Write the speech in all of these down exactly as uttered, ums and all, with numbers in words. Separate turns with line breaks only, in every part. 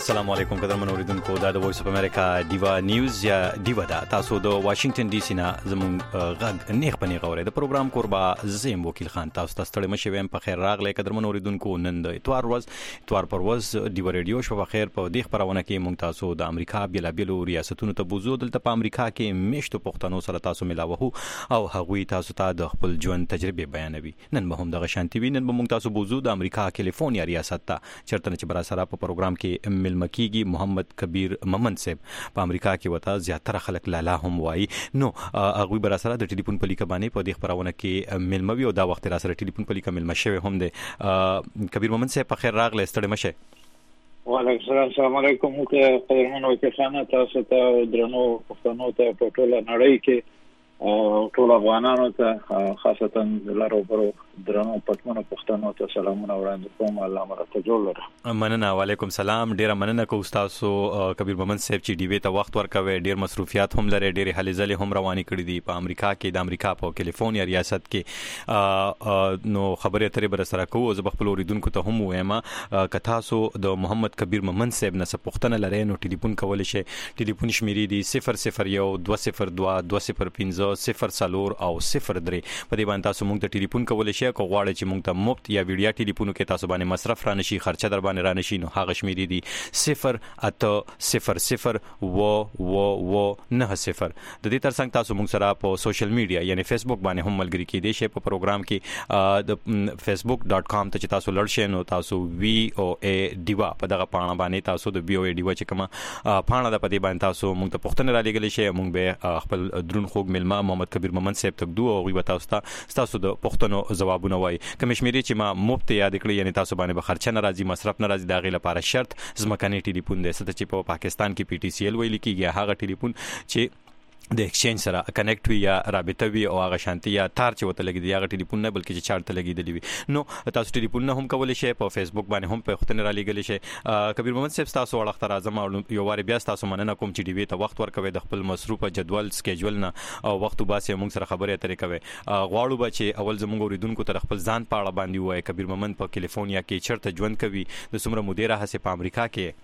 السلام علیکم قدرمن اوریدونکو دا د وایس اف امریکا دیوا نیوز یا دیوا دا تاسو د واشنگټن ډي سي نه زمون غږ نیغ پنی غوړې د پروګرام قربا زیم وکیل خان تاسو ته ستړي مشه ویم په خیر راغلی قدرمن اوریدونکو نن د اتوار ورځ اتوار پر ورځ دیوا رادیو شو په خیر په دې خبرونه کې مونږ تاسو د امریکا بیل بیل ریاستونو ته بوزو دلته په امریکا کې میشتو پښتنو سره تاسو ملاوه او هغوی تاسو ته د خپل ژوند تجربه بیانوي نن به هم د غشانتی وی نن به مونږ تاسو بوزو د امریکا کالیفورنیا ریاست ته چرته چې برا سره په پروګرام کې ملمکیږي محمد کبیر ممن صاحب په امریکا کې وتا زیاتره خلک لالا هم وایي نو هغه بر سره د ټلیفون په لیکه باندې په دې خبرونه کې ملموي او دا وخت را سره ټلیفون په لیکه ملمه شوی هم دی کبیر ممن صاحب په خیر راغلی ستړي مشه
وعلیکم السلام السلام علیکم قدرمن وکیل خان تاسو ته درنو پښتنو ته په ټوله نړۍ کې او ټول افغانانو ته خاصتا لارو برو درنو پټمنو پښتنو ته سلامونه وړاندې کوم الله مرته جوړ لره
مننه وعلیکم سلام ډیر مننه کو تاسو کبیر ممن صاحب چې ډیوی ته وخت ورکوي ډیر مصروفیات هم لري ډیر هلې ځلې هم رواني کړې دي په امریکا کې د امریکا په کالیفورنیا ریاست کې نو خبرې اترې بر سره کوو زه خپل اوریدونکو ته هم وایم ک تاسو د محمد کبیر ممن صاحب نه پښتنه لري نو ټلیفون کول شي ټلیفون شمیرې دي صفر صفر یو دوه صفر دوه دوه صفر پنځه صفر سالور او صفر درې په دې باندې تاسو مونږ ته ټلیفون کولای شئ کو غواړئ چې مونږ ته مفت یا ویډیو ټلیفون کې تاسو باندې مصرف را نشي خرچه در باندې را نشي نو هغه شمیرې دي صفر اته صفر صفر و و و نه صفر د دې ترڅنګ تاسو مونږ سره په سوشل میډیا یعنی فیسبوک باندې هم ملګری کېدئ شئ په پروګرام کې د فیسبوک ډاٹ کام ته چې تاسو لړ شئ نو تاسو وی او ای دیوا په دغه پاڼه باندې تاسو د وی او ای دیوا چې کومه پاڼه ده په دې باندې تاسو مونږ ته پوښتنه را لګولای شئ مونږ به خپل درون خوږ ملما محمد کبیر ممن صاحب تک دوه او غیبت تاسو تاسو د پښتنو جوابونه وای کمشمیري چې ما مفت یاد کړی یعنی تاسو باندې به خرچه ناراضي مصرف ناراضي دا غي لپاره شرط زمکني ټلیفون دی ست چې په پاکستان کې پی ټی سی ایل ویل کیږي هغه ټلیفون چې د ایکسچینج سره کنیکټ وي یا رابطه وي او هغه شانتي یا تار چې وته لګي دی هغه ټلیفون نه بلکې چې چارت لګي دی وي نو تاسو ټلیفون نه هم کولای شئ په فیسبوک باندې هم په ختن را لګل شئ کبیر محمد صاحب تاسو وړاندې راځم یو واره بیا تاسو مننه کوم چې دی وی ته وخت ورکوي د خپل مصروفه جدول سکیجول نه او وخت وباسي موږ سره خبرې اترې کوي غواړو به چې اول زموږ اوریدونکو تر خپل ځان پاړه باندې وای کبیر محمد په کالیفورنیا کې چرته ژوند کوي د څومره مدیره هڅه په امریکا کې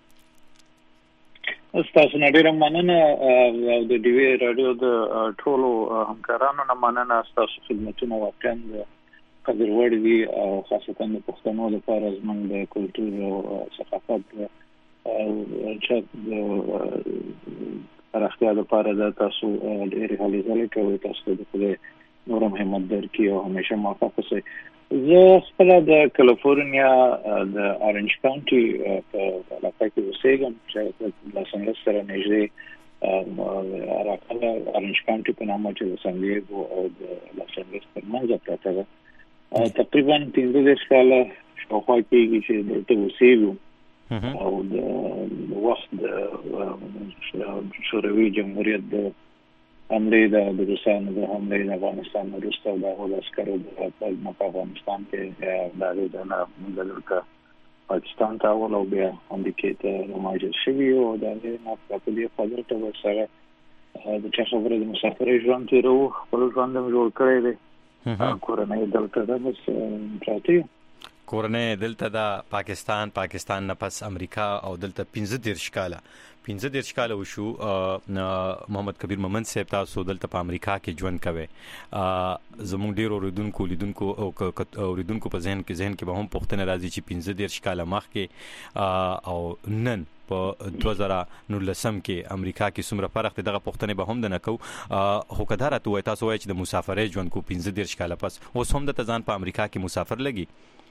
تاسو نه ډیره مننه د ډیوی رادیو د ټولو همکارانو نه مننه تاسو خدمتونه واقعا قدر وړ دي او خاصتا د پښتنو لپاره زموږ د کلتور او ثقافت او چې د پراختیا لپاره د تاسو ډیره هلې ځلې کوي تاسو د خپل نورم همت درکې او همیشه موفق اوسئ زه خپل د کالیفورنیا د اورنج کاونټي په علاقه کې اوسېږم چې د لاس انجلس سره نږدې راکاله اورنج کاونټي په نامه چې د سان دیګو او د لاس انجلس په منځ پراته ده تقریبا پنځه دېرش کاله شاوخوا کېږي چې دلته اوسېږو او د وخت د شوروي جمهوریت د حمله د روسانو د حمله د افغانستان وروسته د هغو عسکرو د په افغانستان کې د هغې د نه دلته پاکستان ته ول او بیا امریکې ته مهاجر شوي او د هغې نه په دې خوا دلته ورسره د چا خبره د مسافرۍ ژوند تېروو خپل ژوند مې جوړ کړی دی کورنۍ دلته ده بس پراته یو
کورنۍ دلته د پاکستان پاکستان نه پس امریکا او دلته پنځه دېرش کاله پنځه دېرش کاله وشو محمد کبیر ممن صاحب تاسو دلته په امریکا کې ژوند کوي زموږ ډیر اوریدونکو لیدونکو او اوریدونکو په ذهن کې ذهن کې به هم پوښتنه راځي چې پنځه دېرش کاله مخکې او نن په دوه زره نولسم کې امریکا کې څومره فرق دی دغه پوښتنې به هم د نه کوو خو که دا راته وایي تاسو وایي چې د مسافرۍ ژوند کو پنځه دېرش کاله پس اوس هم دلته ځان په امریکا کې مسافر لګي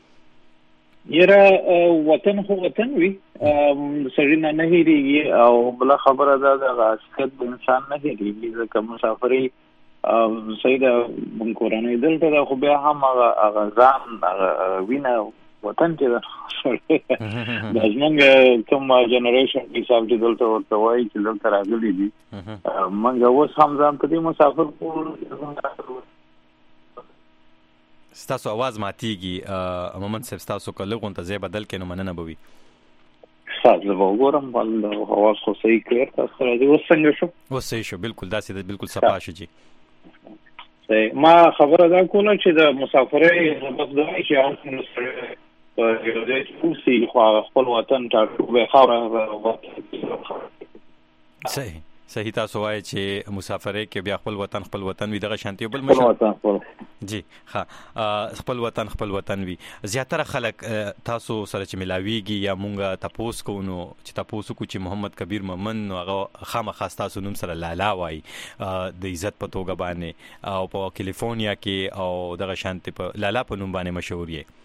یره وطن خو وطن وي سړی نه نه هېرېږي او بله خبره ده دغه حقیقت د انسان نه هېرېږي ځکه مسافرۍ صحیح ده کورنۍ دلته ده خو بیا هم هغه ځان هغه وینه وطن کې ده دا زموږ کوم جنریشن حساب چې دلته ورته وایي چې دلته راغلي دي موږ اوس هم ځان په دې مسافر کړو
ستاسو आवाज ماتيږي محمد صاحب تاسو کله غونته ځای بدل کینو مننه بوي
ساده وګورم بل आवाज خو صحیح کړ تاسو راځي اوس څنګه شو
اوس صحیح شو بالکل داسې ده بالکل صفا شو جی
صحیح ما خبره دا کوله چې د مسافرۍ بس دا چې په یو ځای فوسي خو خپل وطن ته به خاوره
صحیح صحیح تاسو وایي چې مسافرې کې بیا خپل وطن خپل وطن وي دغه شانتي بل مشه جی ها خپل وطن خپل وطن وي زیاتره خلک تاسو سره چې ملاويږي یا مونږه تاسو کو نو چې تاسو کو چې محمد کبیر مومن نو هغه خامخا تاسو نوم سره لالا وایي د عزت په توګه باندې او په کیلیفورنیا کې او دغه شانتي په لالا په نوم باندې مشهور یې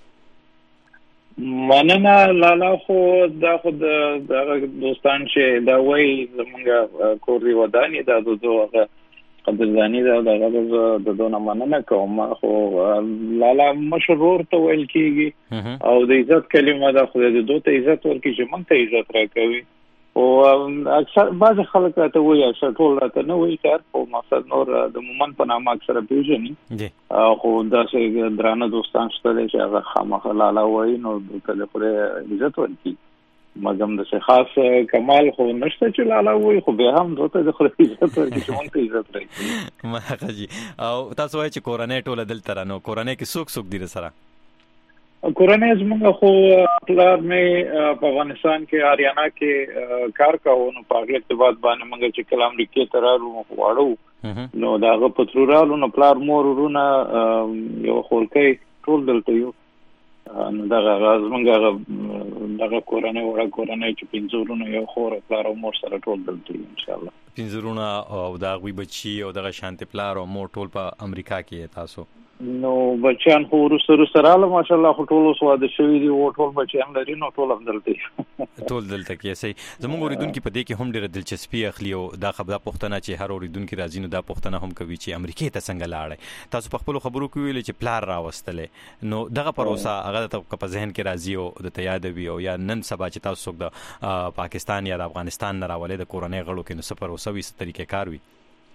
مننه لالا خو دا خو د دوستان چې دا وایي زمونږ کوري وداني دا دوه قدردانی دا دغه د دونه مننه کوم خو لالا مشهور ته ویل کیږي او د عزت کلمه دا خو د دوه ته عزت ورکړي چې مونږ ته عزت راکوي او اکثر بعض خلک ته وایي اکثر ټول راته نه وایي کار او مقصد نور د مومن په نامه اکثر پیژني خو دا چې درانه دوستان شته چې هغه خامخا لالا وایي نو د خپل عزت ورکړي مګم د څه خاص کمال خو نشته چې لالا وایي خو به هم دوته د خپل عزت ورکړي چې مونږ ته عزت راکړي
ما جی او تاسو وایي چې کورنۍ ټول دلته رانو کورنۍ کې څوک څوک دي سره
کورنۍ زموږ خو پلار مې په افغانستان کې اریانا کې کار کاوه نو په هغه ارتباط باندې موږ چې کلام لیکي ترالو واړو نو داغه پترورالو نو پلار مور ورونه یو خولکې ټول دلته یو نو دغه زموږ دغه کورنۍ وړه کورنۍ چې پنځورونه یو خور پلار او مور سره ټول دلته ان شاء الله
پنځورونه او دغه بچي او دغه شانتي پلار او مور ټول په امریکا کې تاسو
نو بچیان خو سره سره ماشاءالله خو ټول سواده شوی دي او ټول بچیان لري نو ټول هم دلته
ټول دلته کې سي زموږ اوریدونکو په دې کې هم ډېر دلچسپي اخلي او دا خبره پوښتنه چې هر اوریدونکو راځي نو دا پوښتنه هم کوي چې امریکای ته څنګه لاړې تاسو په خپل خبرو کې ویل چې پلان راوستلې نو دغه پروسه هغه ته په ذهن کې راځي او د تیادوي او یا نن سبا چې تاسو د پاکستان یا د افغانستان نه راولې د کورنۍ غړو کې نو سفر اوسوي ست طریقې کار وي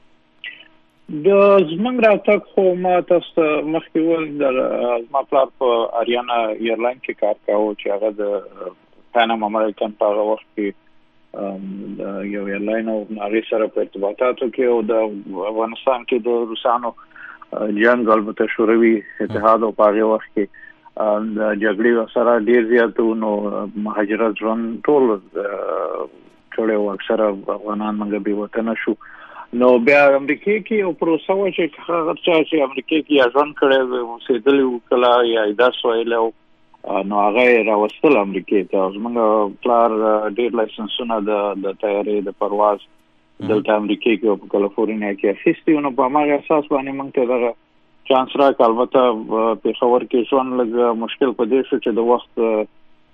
د زمنګ راتګ خو ما تاسو مخکې ول د ما پلار په اریانا ایرلاین کې کار کاوه چې هغه د پانام امریکن په وخت کې د یو ایرلاین او هغه سره په ارتباطاتو کې او د افغانستان کې د روسانو جنگ البته شوروي اتحاد او په هغه وخت کې د جګړې سره ډیر زیات نو مهاجرت ژوند ټول ټول اکثر افغانان موږ به وطن شو نو بیا امریکای کې او پروسه و چې هغه چې امریکای کې ځان کړي اوسېدل وکړه یا درس ویل نو هغه راوستل امریکای ته زموږ پلار ډیر لایسنسونه د د تیارې د پرواز دلته امریکای کې په کالیفورنیا کې اخیستي نو په هغه اساس باندې موږ ته دغه چانس راک البته په خبر کې ژوند لږ مشکل پدې شو چې د وخت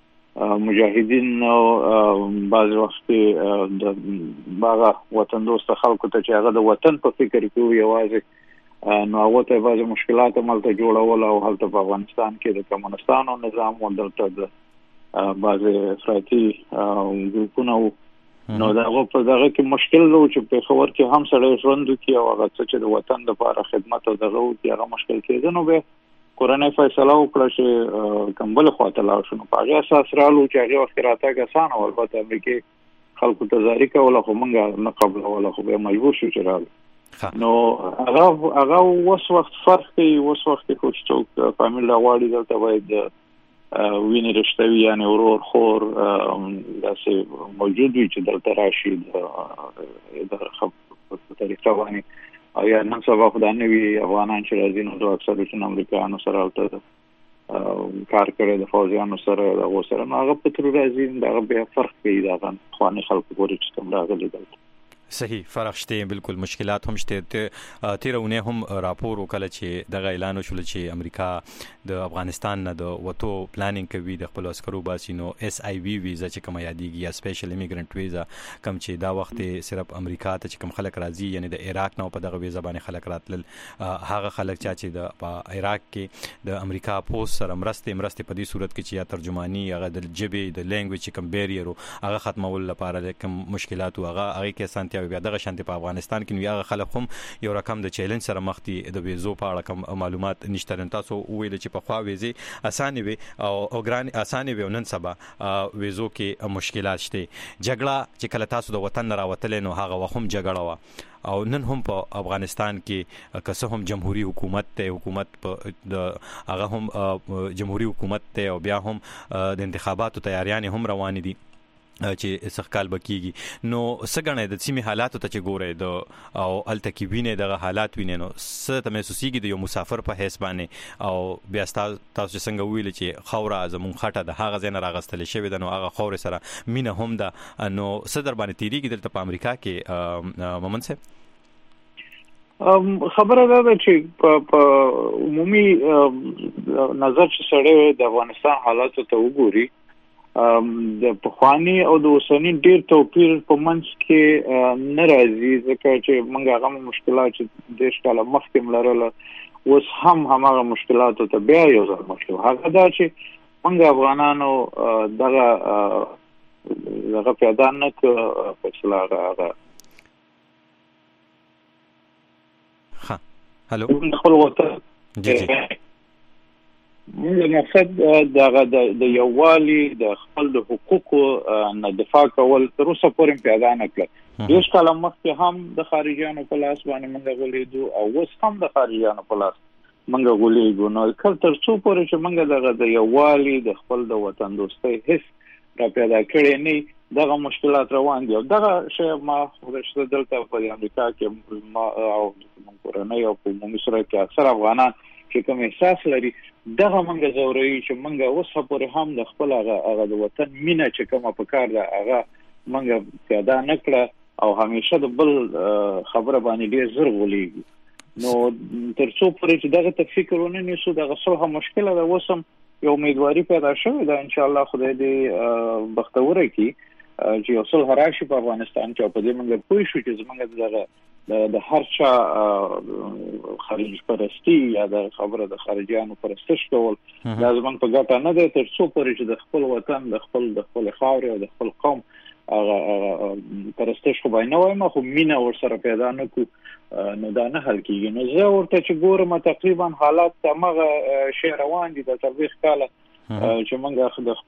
مجاهدین او بعض وخت د باغ وطن دوست خلکو ته چې هغه د وطن په فکر کې یوازې نو هغه ته بعض مشکلات ملته جوړول او هلته په افغانستان کې د کمونستانو نظام او دلته د بعض افراطي ګروپونو نو دا هغه په دغه کې مشکل لو چې په خبر کې هم سره ژوند کې او هغه چې د وطن لپاره خدمت او دغه کې هغه مشکل کېده نو به کورنۍ فیصله وکړه چې کمبل خواته لاړ شو په هغه اساس رالو چې هغه وخت راته آسان او البته امریکای خلکو ته ځاری کوله خو مونږه نه قبل ولا خو به مجبور شو چې رالو نو هغه هغه اوس وخت فرق کوي اوس وخت خو چې فامیل غواړي دلته باید ویني رښتوي یعنی ورور خور داسې موجود وي چې دلته راشي د خبرو په طریقه باندې او یا نن سبا خدای نوی افغانان چې راځي نو د اکثر چې امریکایانو سره البته کار کوي د فوجیانو سره د وسره هغه په تر راځي دا به فرق کوي دا خواني خلکو پورې چې کوم راغلي دلته
صحیح فرق شته بالکل مشکلات هم شته تیرونه هم راپور وکړه چې دغه اعلان وشول چې امریکا د افغانستان نه د وټو پلانینګ کوي د خپل عسکرو باسینو اس آی وی ویزا چې کوم یادېږي یا سپیشل ایمیګرانت ویزا کوم چې دا وخت صرف امریکا ته چې کوم خلک راځي یعنی د عراق نه په دغه ویزا باندې خلک راتلل هغه خلک چې د عراق کې د امریکا پوسټ سره مرسته مرسته په دې صورت کې چې یا ترجمانی هغه د جبه د لینګویج کوم بیریر هغه ختمول لپاره کوم مشکلات هغه هغه کې سانتیا چې بیا دغه شانتي په افغانستان کې نو هغه خلک هم یو رقم د چیلنج سره مخ دي د ویزو په اړه کوم معلومات نشته. تاسو ویل چې په خوا ویزه اسانه وي او ګران اسانه وي نن سبا ویزو کې مشکلات شته. جګړه چې کله تاسو د وطن راوتل نو هغه وخت هم جګړه و او نن هم په افغانستان کې که هم جمهوریت حکومت ته حکومت په د هغه هم جمهوریت حکومت ته او بیا هم د انتخاباتو تیاریان هم روان دي چې سخکال بکیږي. نو سګنه د سیمه حالاتو ته چې ګوره د او التکی وینه دغه حالات وینه نو ست محسوسيږي د یو مسافر په حساب باندې او بیا تاسو څنګه ویل چې خوره زمون خټه د هغه ځای نه راغستل شوی د نو هغه خوره سره مینه هم ده نو صدر باندې تیریږي دلته په امریکا کې مومن صاحب
خبره ده چې په عمومي نظر چې سړی د افغانستان حالاتو ته وګوري د پخوانی او د اوسنی ډیر توپیر په منځ کې نه راځي ځکه چې موږ هغه مشکلات چې د شکل مخکې ملرله اوس هم هغه مشکلات ته بیا یو ځل مخکې هغه دا چې موږ افغانانو دغه دغه پیدا نه ک فیصله هغه
ها هالو
خپل وطن جی جی موږ مقصد دغه د یووالي د خپل د حقوقو نه دفاع کول تر اوسه پورې پیدا نه کړ. یو کله مخکې هم د خارجيانو په لاس باندې موږ غولیدو او اوس هم د خارجيانو په لاس موږ غولیږو. نو کله تر څو پورې چې موږ دغه د یووالي د خپل د وطن دوستۍ حس را پیدا کړی نه دغه مشکلات روان دي. او دغه شی ما ورشته دلته په امریکا کې ما او موږ کورنۍ او په موږ سره کې اکثر افغانان چې کوم احساس لري دغه منګه زوري چې منګه اوس پورې هم د خپل هغه د وطن مینه چې کومه په کار ده هغه منګه پیدا نکړه او همیشه د بل خبره باندې ډیر زر غولېږي. نو تر څو پورې چې دغه تفکر ونه نیسو دغه صلح مشکله ده. وسم یو امیدواري پیدا شوه ده ان شاء الله خدای دې بختوره کړي چې یو صلح راشي په افغانستان کې او په دې منګه پوه شو چې زمونږ دغه د هر چا خارج پرستی یا د خبره د خارجيانو پرستش کول لازم په ګټه نه ده تر څو پورې چې د خپل وطن د خپل د خپل خاورې او د خپل قوم هغه پرستش خو باندې وای ما خو مینا ور سره پیدا نه کو نو دا نه حل کیږي. نو زه ورته چې ګورم تقریبا حالات هغه شی روان دي د تاریخ کاله چې موږ د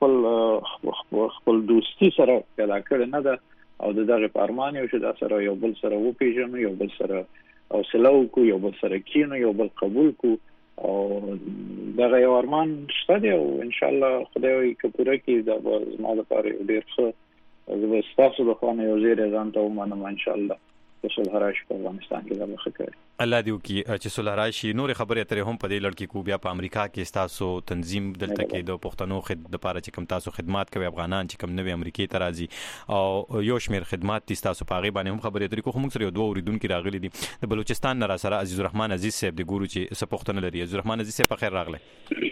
خپل خپل دوستي سره پیدا کړی نه ده او دغه پارمان یو چې دا سره یو بل سره و پیژنو یو بل سره او سلو کو یو بل سره کینو یو بل قبول کو او دغه یو ارمان شته دی او ان شاء الله خدای کپوره کې دا زما لپاره ډیر ښه زه ستاسو د خوانه یو زیری ځان ته ومنم ان شاء الله چې صلح راشي په افغانستان کې دا ښه کوي.
الله دې وکړي چې صلح راشي. نور خبرې اترې هم په دې لړ کې کو بیا په امریکا کې تاسو تنظیم دلته کې د پښتنو خدمت لپاره چې کوم تاسو خدمات کوي افغانان چې کوم نوې امریکای ته راځي او یو شمیر خدمات تاسو په هغه باندې هم خبرې اترې کو هم سره یو دوه اوریدونکو راغلي دي د بلوچستان نه را سره عزیز الرحمن عزیز صاحب د ګورو چې سپښتنه لري. عزیز الرحمن عزیز صاحب په خیر راغله.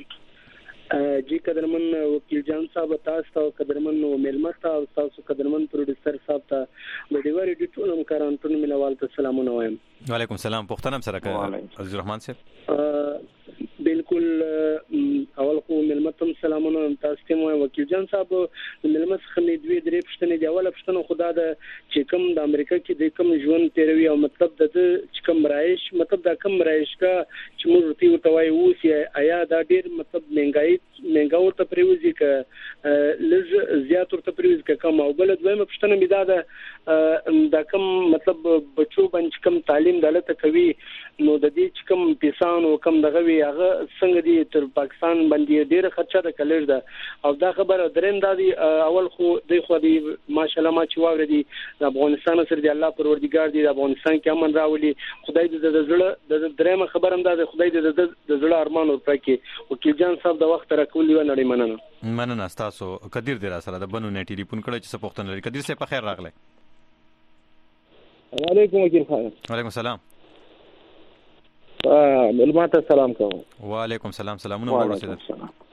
جی قدرمن وکیل جان صاحب تاسو ته قدرمن ملمت تاسو قدرمن پروډوسر صاحب ته د ډیوری د ټول همکارانو ته ملوال ته سلامونه وایم.
وعلیکم السلام. پښتنه سره کوي عزیز الرحمن صاحب.
بالکل اول خو ملمتم سلامونه تاسو ته مو وکیل جان صاحب ملمت خمې دوی درې پښتنې دی اوله پښتنه خدا د چې کوم د امریکا کې د کوم ژوند تیروي او مطلب د چې کوم رایش مطلب د کوم رایش کا چې موږ ورته وتوای اوس یا دا ډیر مطلب مهنګای مهنګاو ته پریوزي ک لږ زیات ورته پریوزي ک کوم او بل دویمه پښتنه می دا د کوم مطلب بچو باندې کوم تعلیم دلته کوي نو د دې چې کوم پیسانو کم دغه وی هغه څنګه دي تر پاکستان باندې ډیره خرچه ده کلر ده او دا خبره دریم دا دی اول خو د خو دی ماشالله ما چې واور دي د افغانستان سره دی الله پروردګار دی د افغانستان کې امن راولي خدای دې د زړه د دریم خبرم دا خدای دې د زړه ارمان ورپکې وکیل جان صاحب د وخت راکول و نړۍ مننه
مننه تاسو قدیر دې را سره د بنو نه ټلیفون کړی چې سپوښتنه لري. قدیر صاحب په خیر راغله.
وعلیکم وکیل خان.
وعلیکم السلام.
ملمات سلام کوم.
وعلیکم السلام. سلامونه ورسېدل.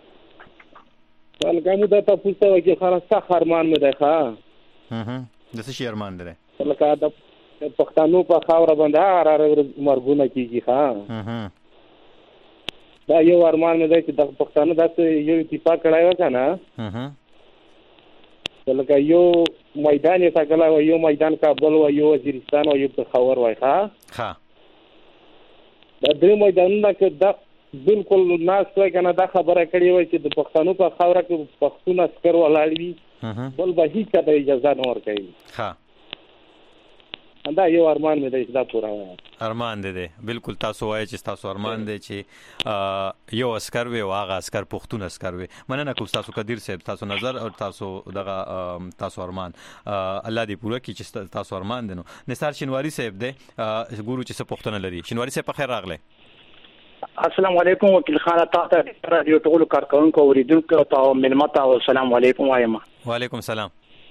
ولکه دا تاسو ته وکیل خان څه ارمان مې ده ښا
ها د څه شي ارمان ده
لکه د پښتنو په خاور باندې هر مرګونه کیږي ښا
ها
دا یو ارمان مې ده چې د پښتنو داسې یو اتفاق کړای و کنه
ها
لکه یو میدان یې څنګه و یو میدان کابل و یو وزیرستان او یو پېښور وای ښا
ها
دا درې میدانونه کې دا بالکل ناس وای کنه دا خبره کړې وای چې د پښتنو په خاوره کې پښتون عسكر ولاړ وي بل به هیڅ ته اجازه نه ورکوي
ها
دا یو ارمان مې دی دا پورا
ارمان دی دی بالکل تاسو وایي چې تاسو ارمان دی چې یو عسكر وي او هغه عسكر پښتون عسكر وي مننه کوم تاسو قدیر صاحب تاسو نظر او تاسو دغه تاسو ارمان الله دې پوره کړي چې تاسو ارمان دي نو نثار شینواری صاحب دی ګورو چې څه پښتون لري شینواری صاحب په خیر راغله
السلام علیکم وکیل خان تاسو رادیو ټول کارکونکو اوریدونکو ته ملمت او السلام علیکم وایم
وعلیکم السلام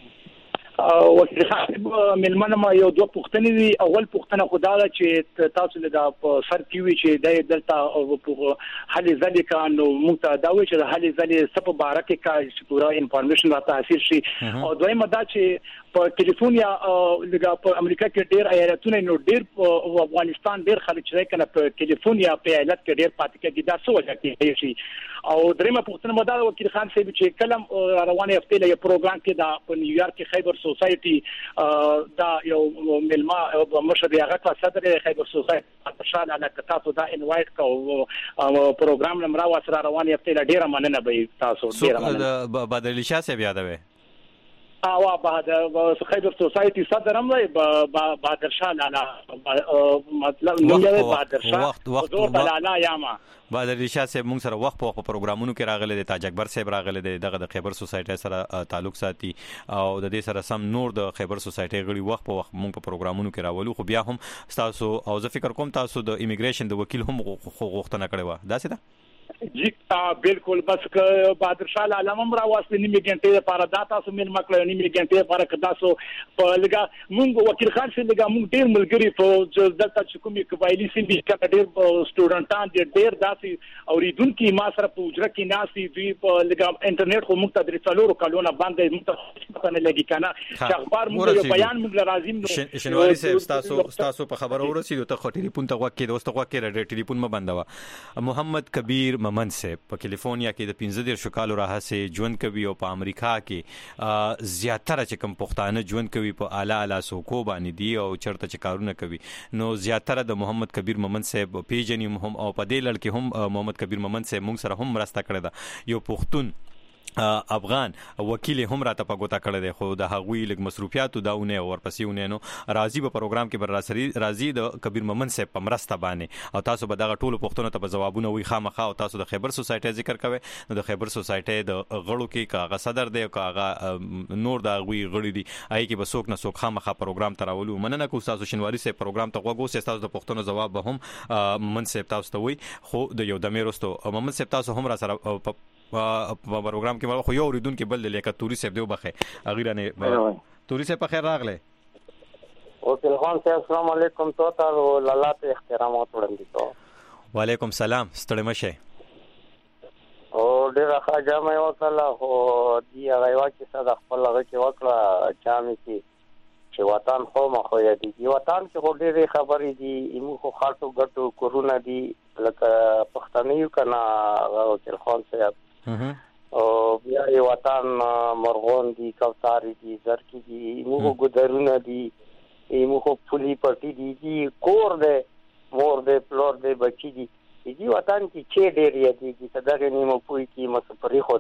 وکیل خان ملمنه ما یو دوه پوښتنې دي اول پوښتنه خدای چې تاسو له سر کیوي چې د دلته حل ځلې کانو موږ ته دا وایي چې حل ځلې سپ بارکه کا چې پورا انفارمیشن را تحصیل شي او دویمه دا چې په کالیفورنیا لګا په امریکا کې ډېر ایالتونه نو ډېر په افغانستان ډېر خلک چې کنه په کالیفورنیا په ایالت کې ډېر پاتې کېږي دا څه وجه کې شي او درېمه پوښتنه مده وکیل خان صاحب چې کلم روانه هفته له پروګرام کې دا په نیویارک کې خیبر سوسايټي دا یو ملما مشر هغه کا صدر خیبر سوسايټي شان انا تاسو دا انوایټ کو پروګرام لمرا وسره روانه هفته له ډېر مننه به تاسو ډېر
مننه بدر علی شاه صاحب یادوي
او بعد خیبر سوسايټي صدر هم دی بهادر شاه لالا مطلب نو یې بهادر شاه
وخت وخت
لالا یاما
بهادر علی شاه صاحب موږ سره وخت په پروګرامونو کې راغلي دي تاج اکبر صاحب راغلي دي دغه د خیبر سوسايټي سره تعلق ساتي او د دې سره سم نور د خیبر سوسايټي غړي وخت په وخت موږ په پروګرامونو کې راولو خو بیا هم تاسو او زه فکر کوم تاسو د ایمیګریشن د وکیل هم غوښتنه کړې و دا څه ده
جی بالکل بس ک بهادر شاه عالم را واسطه نیمه غنټه لپاره دا تاسو مل مکړه نیمه غنټه لپاره کدا سو په لګا مونږ وکیل خان سره لګا مونږ ډیر ملګری په دلته چې کومي قبایلی سیم دي چې ډیر سټوډنټان دي ډیر داسي اوریدونکو ما سره په اجره کې ناسي دوی په لګا انټرنیټ خو مونږ ته درې څلور کالونه باندې مونږ ته نه لګي کنه چې اخبار مونږ بیان مونږ لازم نو
شنواری صاحب تاسو تاسو په خبرو ورسېدو ته خو ټلیفون ته وکړئ دوست وکړئ ریډیو ټلیفون م بندوا محمد کبیر ممن صاحب په کالیفورنیا کې د پنځه دیرشو کالو راهسې ژوند کوي او په امریکا کې زیاتره چې کوم پښتانه ژوند کوي په اعلی اعلی سوکو باندې دی او چرته چې کارونه کوي نو زیاتره د محمد کبیر ممن صاحب پیجن هم او په دې لړ کې هم محمد کبیر ممن صاحب موږ سره هم مرسته کړې ده یو پښتون افغان وکیل هم راته په ګوتا کړی دی خو د هغوی لږ مصروفیاتو داونه ورپسې ونه نو راضي په پروګرام کې بر راسري راضي د کبیر ممن صاحب په مرسته باندې او تاسو به دغه ټولو پښتنو ته په جوابونه وي خامخا او تاسو د خیبر سوسايټي ذکر کوئ نو د خیبر سوسايټي د غړو کې کاغه صدر دی او کاغه نور د غوي غړي دي آی کې به څوک نه څوک خامخا پروګرام تراولو مننه کو تاسو شنواری صاحب پروګرام ته وګورئ تاسو د پښتنو جواب به هم ممن صاحب تاسو ته وي خو د یو د میرستو ممن صاحب تاسو هم را سره په پروګرام کې خو یو اوریدونکو بل لیکه توري صاحب دی وبخه اغیره نه توري صاحب په خیر راغله
وکیل خان صاحب السلام علیکم تو تاسو لاله ته احترامات وړاندې کوم
وعلیکم السلام ستړي مشه
او ډیره ښه مې وکړه خو دی هغه واکه صدا خپل هغه کې وکړه چامي کې چې وطن خو مخه دی دی وطن کې خو ډیره خبرې دي ایمو خو خاطو ګټو کورونا دی لکه پښتنیو کنا وکیل خان صاحب او بیا یو وطن مرغون دي کوثر دي زرکی دي موږ ګذرونه دي موږ پولی پټي دي دي کور دې مور دې پلور دې بچي دي دي وطن کې چې ډېر دي چې دغه نیمه پوي کې مسپري خو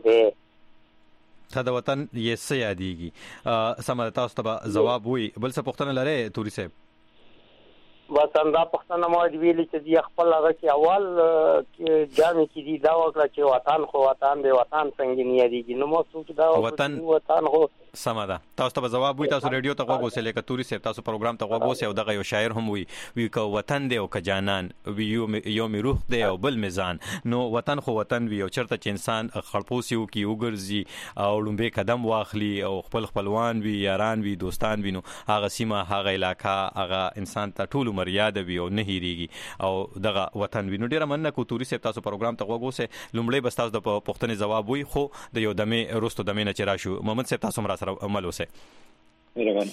دې
تا د وطن یې څه یادېږي سم تاسو ته جواب وي بل څه پوښتنه لرئ توري صاحب
بس انده پښتنه مو دی ویلي چې دی خپل هغه کې اول کې جامې کې دی دا وکړه چې وطن خو وطن دی وطن څنګه نه یادېږي نو مو سوچ دا
وطن
وطن خو
سم ده تاسو ته جواب وي تاسو ریډیو ته غوږ وسه لکه توري صاحب تاسو پروګرام ته غوږ وسه او دغه یو شاعر هم وي وی کو وطن دی او ک جانان وی یو می روح دی او بل میزان نو وطن خو وطن وی او چرته چې انسان خړپوسیو کې وګرځي او لومبه قدم واخلي او خپل خپلوان وی یاران وی دوستان وی نو هغه سیمه هغه علاقہ هغه انسان ته ټول مریاده وی او نه هیریږي او دغه وطن وی نو ډیره مننه کو توري صاحب تاسو پروګرام ته غوږ وسه لومړی بس تاسو د پښتنې جواب وي خو د یو دمه رستو دمه نه چرآ شو محمد صاحب تاسو مرا سره عمل وسه
مهرباني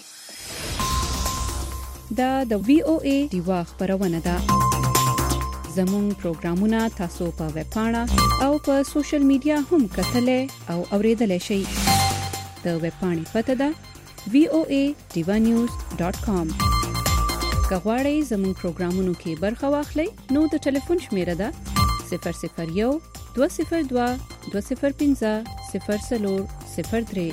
دا د وی او ای دیوا خبرونه ده زموږ پروګرامونه تاسو په ویب پاڼه او په سوشل میډیا هم کتلې او اوریدلې شئ د ویب پاڼې پته ده وی او ای ډیوا نیوز ډاٹ کام. که غواړئ زموږ پروګرامونو کې برخه واخلئ نو د ټلیفون شمیره ده صفر صفر یو دوه صفر دوه دوه صفر پنځه صفر صفر صفر درې.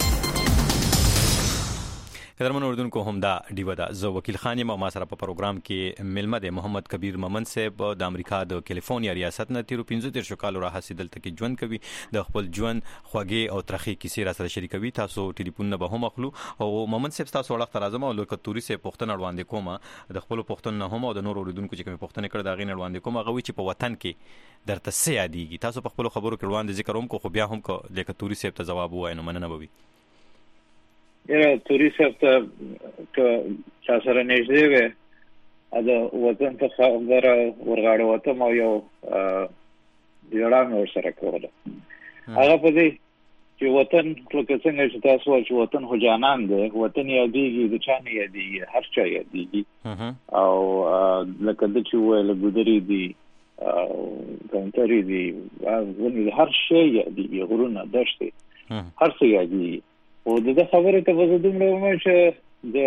قدرمن اوردونکو هم دا ډیوه ده. زه وکیل خان یم او ما سره په پروګرام کې ملمه ده محمد کبیر مومن صاحب د امریکا د کیلیفورنیا ریاست نه تیرو پنځه دېرش کالو راهیسې دلته کې ژوند کوي. د خپل ژوند خوږې او ترخې کیسې را سره شریکوي. تاسو ټلیفون نه به هم اخلو او مومن صاحب تاسو وړاندې راځم او لکه توري سه پښتون وړاندې کوم د خپل پښتون نه هم او د نور اوردونکو چې کوم پښتون کړه دا غین وړاندې کوم غوي چې په وطن کې درته سې یادېږي. تاسو په خپل خبرو کې وړاندې ذکر هم کو خو بیا هم کو لکه توري سه ته جواب وای نو مننه بوي.
یا توري سه ته که تاسو سره نږدې وې دا وطن ته خبره ورغاړه وته مو یو ډیران ور سره کوله. هغه په دې چې وطن لکه څنګه چې تاسو چې وطن هو جانان دی وطن یادېږي د چا نه یادېږي هر چا یادېږي او لکه د چې ویل ګودري دي او کانتري دي ونی هر شی یادېږي غرونه دشته هر څه یادېږي. او د خبره ته وزدم نو چې د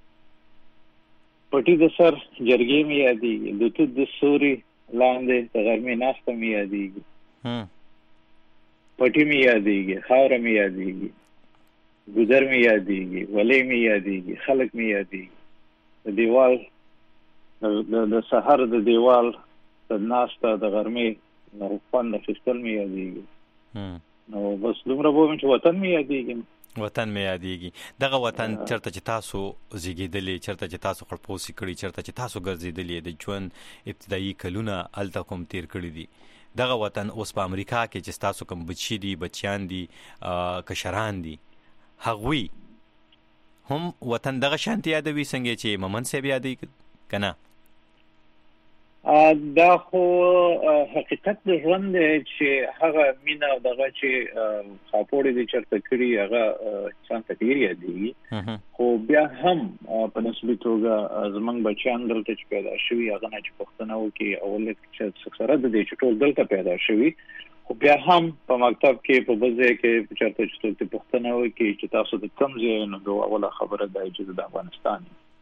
پټي د سر جرګې مې یادېږي د تو د سوري لاندې د غرمې ناشته مې یادېږي پټي مې یادېږي خاور مې یادېږي ګذر مې یادېږي ولې مې یادېږي خلک مې یادېږي د دیوال د سحر د دیوال د ناشته د غرمې نو خوند فستل مې یادېږي. نو بس دومره به چې وطن مې یادېږي
وطن مې یادېږي. دغه وطن چرته چې تاسو زیږیدلې چرته چې تاسو خړپوسي کړی چرته چې تاسو ګرځېدلې د ژوند ابتدایي کلونه الته کوم تیر کړی دي دغه وطن اوس په امریکا کې چې تاسو کوم بچی دي بچیان دي کشران دي هغوی هم وطن دغه شانتي یادوي څنګه چې مومن صاحب یادوي کنه؟
دا خو حقیقت د ژوند چې هغه مینا دغه چې خاپوړې دي چرته کړی هغه څنګه تیری یادېږي. خو بیا هم په نسبي توګه زمنګ بچیان دلته چې پیدا شوي هغه نه چې پښتنه وکي او لکه چې سره د دې چې ټول دلته پیدا شوي خو بیا هم په مکتب کې په بځای کې چرته چې ټول پښتنه وکي چې تاسو د کم ځای نو اوله خبره ده چې د افغانستان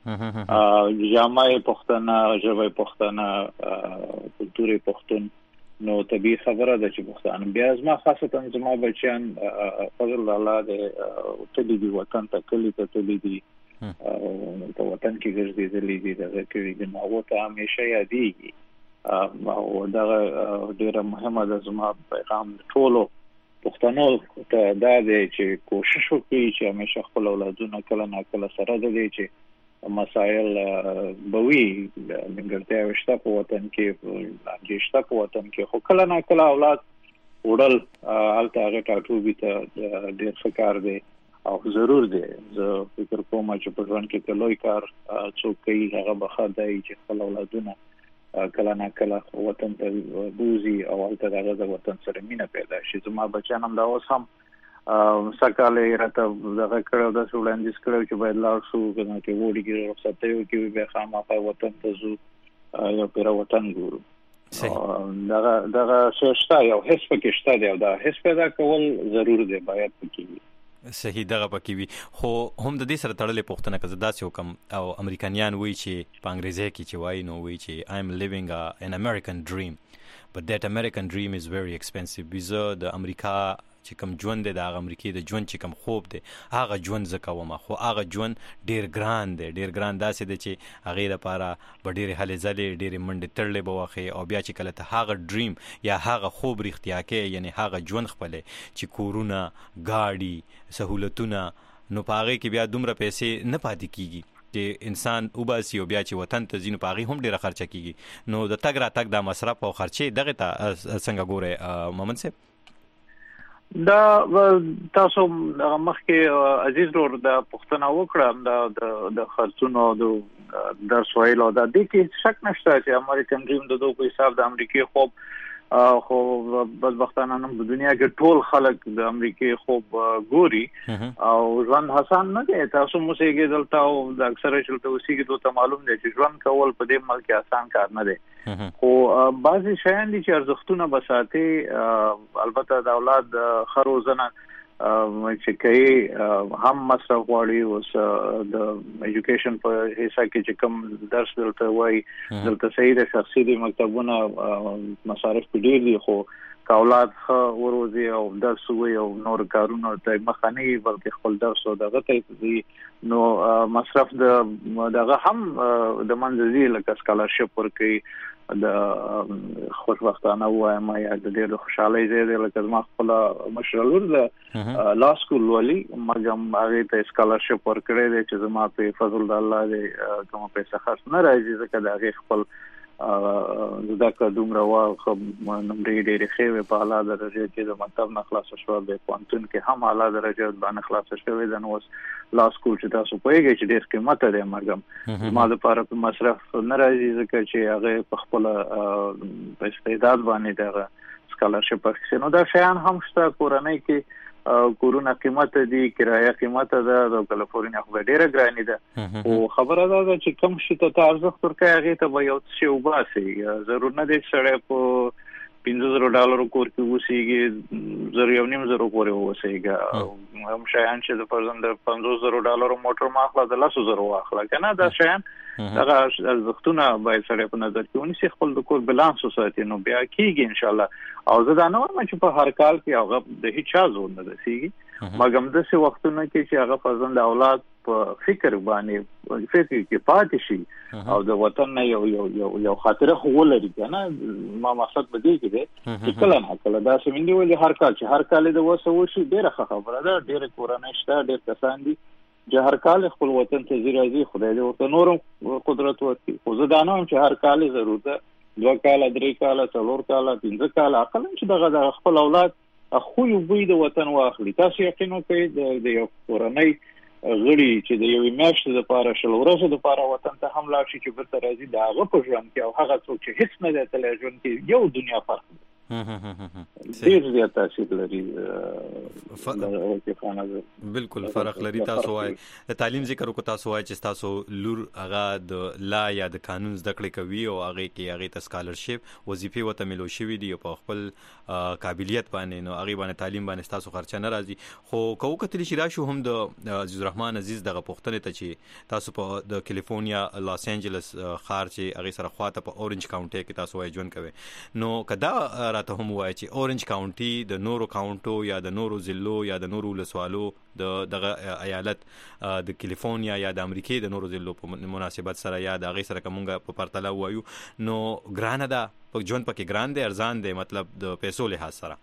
جامعه پښتنه ژبه پښتنه کلتوري پښتون نو طبيعي خبره ده چې پښتون بیا زما خاصه زما بچیان فضل الله دې تللی دی وطن ته کلی ته تللی دی په وطن کې ګرځېدلې دي دا کوي د نو ته همیشه یادېږي او دا ډیره مهمه ده. زما پیغام ټولو پښتنو ته دا دی چې کوشش وکړي چې همیشه خپل اولادونه کله نه کله سره دي چې مسائل بوي منګرته وشته په وطن کې لاندېشته په وطن کې خو کله نه کله اولاد وړل الته هغه ټاټو به ته ډېر فکر دی او ضرور دی. زه فکر کوم چې په ژوند کې کلوې کار څوک کوي هغه بخدای چې خپل اولادونه کله نه کله وطن ته بوزي او الته هغه د وطن سره مینه پیدا شي. زما بچیان هم دا اوس هم سکاله راته دغه کړو د وړاندیز کړو چې باید لاړ شو کنه چې وړي کې رخصت یو کې به خامخا وطن ته زو یو پیر وطن ګورو. دغه دغه شته یو هیڅ پکې شته دی او دا هیڅ پیدا کول ضرور دی باید پکې
صحیح دغه پکې وي. خو هم د دې سره تړلې پوښتنه کزه داسې وکم او امریکایان وایي چې په انګریزي کې چې وایي نو وایي چې I'm living a, an American dream but that American dream is very expensive. ویزه د امریکا چې کوم ژوند دی د امریکای د ژوند چې کوم خوب دی هغه ژوند زکوما خو هغه ژوند ډیر ګران دی ډیر ګران داسې دی چې هغه لپاره ډېر هلې ځلې ډېر منډه تړلې بوخه او بیا چې کله ته هغه ډریم یا هغه خوب رښتیا کې یعنی هغه ژوند خپل چې کورونه گاډي سہولتونه نو پاره کې بیا دومره پیسې نه پاتې کیږي چې انسان وباسي او بیا چې وطن ته ځینو پاغي هم ډیره خرچه کیږي. نو د تګ را تګ د مصرف او خرچې دغه ته څنګه ګوره مومن صاحب؟
دا تاسو مخکې عزیز ور د پښتنه وکړم دا د خرڅونو د درس ویلو دا د کې شک نشته چې امریکن ډریم د دوه په حساب د امریکای خوب خو بدبختانه نن په دنیا کې ټول خلک د امریکای خوب ګوري او ژوند حسن نه دی. تاسو مو سیګه دلته او د اکثره چلته اوسېږي دوی ته معلوم دی چې ژوند کول په دې ملک آسان کار نه دی. خو بعضی شیان دي چې ارزښتونه بساتي البته د اولاد خروزنه چې کوي هم مصرف غواړي اوس د ایجوکیشن په حصہ کې چې کوم درس دلته وای دلته صحیح د شخصي د مکتبونو مصارف ډیر دي خو کاولاد وروزي او درس وي او نور کارونه ته مخاني بلکې خپل درس او دغه ته نو مصرف د دغه هم د منځي لکه سکالرشپ ورکړي د خوشبختانه وایم یا د ډېر خوشحالي زیاده لکه ما خپل مشرلور د لا سکول ولي مګم هغه ته سکالرشپ ورکړي چې زما په فضل الله دې کوم پیسې خرڅ نه راځي ځکه دا غي خپل زدا که دومره واخ نمبر ډېر ښه په اعلی درجه کې د مکتب نه خلاص شو به پونتون کې هم اعلی درجه باندې خلاص شوی د نو لا سکول چې تاسو پوهیږئ چې ډېر قیمت لري مرګم ما د لپاره په مصرف نه راځي ځکه چې هغه په خپل په استعداد باندې د سکالرشپ اخیستنو دا شیان هم شته کورنۍ کې کورونه قیمت دي کرایه قیمت ده د کالیفورنیا خو ډیره ګرانه ده او خبره ده چې کم شي ته ارزښت ورکړي هغه ته به یو څه وباسي ضرور نه دي سړی په پنځه زره ډالر کور کې وسیږي زر یو نیم زره پورې وسیږي هم شایان چې د پرځند پنځه زره ډالر موټر ماخله د لاسو زره واخله کنه دا شایان دغه ارزښتونه باید سره په نظر کې ونیسي خپل د کور بالانس وساتي نو بیا کېږي ان شاء الله او زه دا نه وایم چې په هر کال کې هغه د هیڅ چا زور نه رسیږي مګم د څه وختونو کې چې هغه پرځند اولاد په فکر باندې فکر کې پاتې شي او د وطن نه یو یو یو یو خاطره خو ولري کنه ما مقصد به دی کې چې کله نه کله دا سمندي ولې هر کال چې هر کال د وسو شي ډیره خبره ده ډیره کورنۍ شته ډیر کسان دي چې هر کال خپل وطن ته زیرازي خدای دې ورته نورم قدرت ورکړي خو زه دا نه وایم چې هر کال ضرورت ده دوه کال درې کال څلور کال پنځه کال عقل چې دغه خپل اولاد خو یو بوی د وطن واخلي تاسو یقین وکړئ د یو کورنۍ غړي چې د یو میاشتې لپاره شل ورځې لپاره وطن ته هم لاړ شي چې بیرته راځي دا هغه په ژوند کې او هغه څوک چې هیڅ نه دی تللی ژوند کې یو دنیا فرق دی ډېر زیات تاثیر لري
بالکل فرق لري تاسو وایي د تعلیم ذکر کو تاسو وایي چې تاسو لور هغه د لا یا د قانون زده کړې کوي او هغه کې هغه ته سکالرشپ وظیفه وته ملو شوی دی په خپل قابلیت باندې نو هغه باندې تعلیم باندې تاسو خرچه نه راځي خو کوو کتل شي راشو هم د عزیز الرحمن عزیز دغه پښتنه ته چې تاسو په د کالیفورنیا لاس انجلس ښار چې هغه سره خواته په اورنج کاونټي کې تاسو وایي ژوند کوي نو کدا راته هم وایي چې اورنج کاونټي د نورو کاونټو یا د نورو ضلعو یا د نورو ولسوالو د دغه ایالت د کالیفورنیا یا د امریکای د نورو ضلعو په مناسبت سره یا د هغه سره کومه په پرتله وایو نو ګرانه ده په ژوند پکې ګران دی ارزان دی مطلب د پیسو له حساب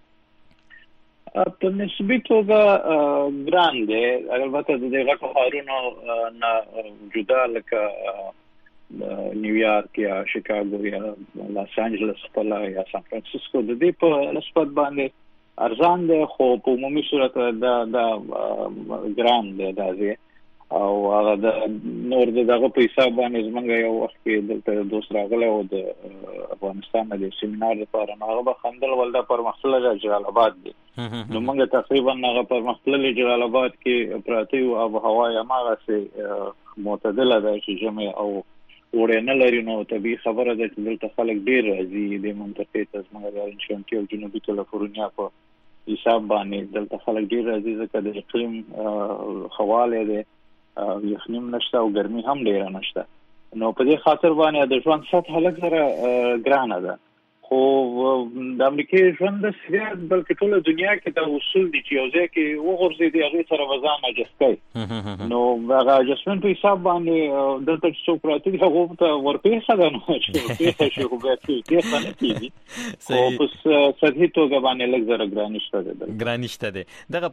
سره
په نسبی توګه ګران دی البته د دې غټو ښارونو نه جدا لکه نیویارک یا شیکاګو یا لاس انجلس خپل یا سان فرانسیسکو د دې په نسبت باندې ارزان دی خو په عمومي صورت دا دا ګران دی دا ځای او هغه د نور دغه په حساب باندې زمونږ یو وخت کې دلته دوست راغلی او د افغانستان د سیمینار لپاره هغه به خندل ولدا پر مخله جلال آباد دی نو موږ تقریبا هغه پر مخله جلال آباد کې پراته یو آب و هوا یې هغه سه معتدله ده چې جمع او وړه نه لري نو طبيعي خبره ده چې دلته خلک ډیر راځي د منطقې ته زموږ د انشانتي او جنوبي کالیفورنیا په حساب باندې دلته خلک ډیر راځي ځکه د اقلیم حواله ده یخنیم نشته او ګرمي هم ډیر نشته نو په دې خاطر باندې د ژوند سطح هلک سره ګرانه ده خو د امریکای ژوند د سیاست بلکې ټول دنیا کې د اصول دي چې یو ځای کې وګورځي دی هغه سره وزن اجازه نو هغه اجازمنت په حساب باندې دلته څو پراته دي هغه ته ورپېښه ده نو چې په شي خو به کې څه کیږي او په سطحي توګه باندې لږ زره ګرانشته ده
ګرانشته ده دغه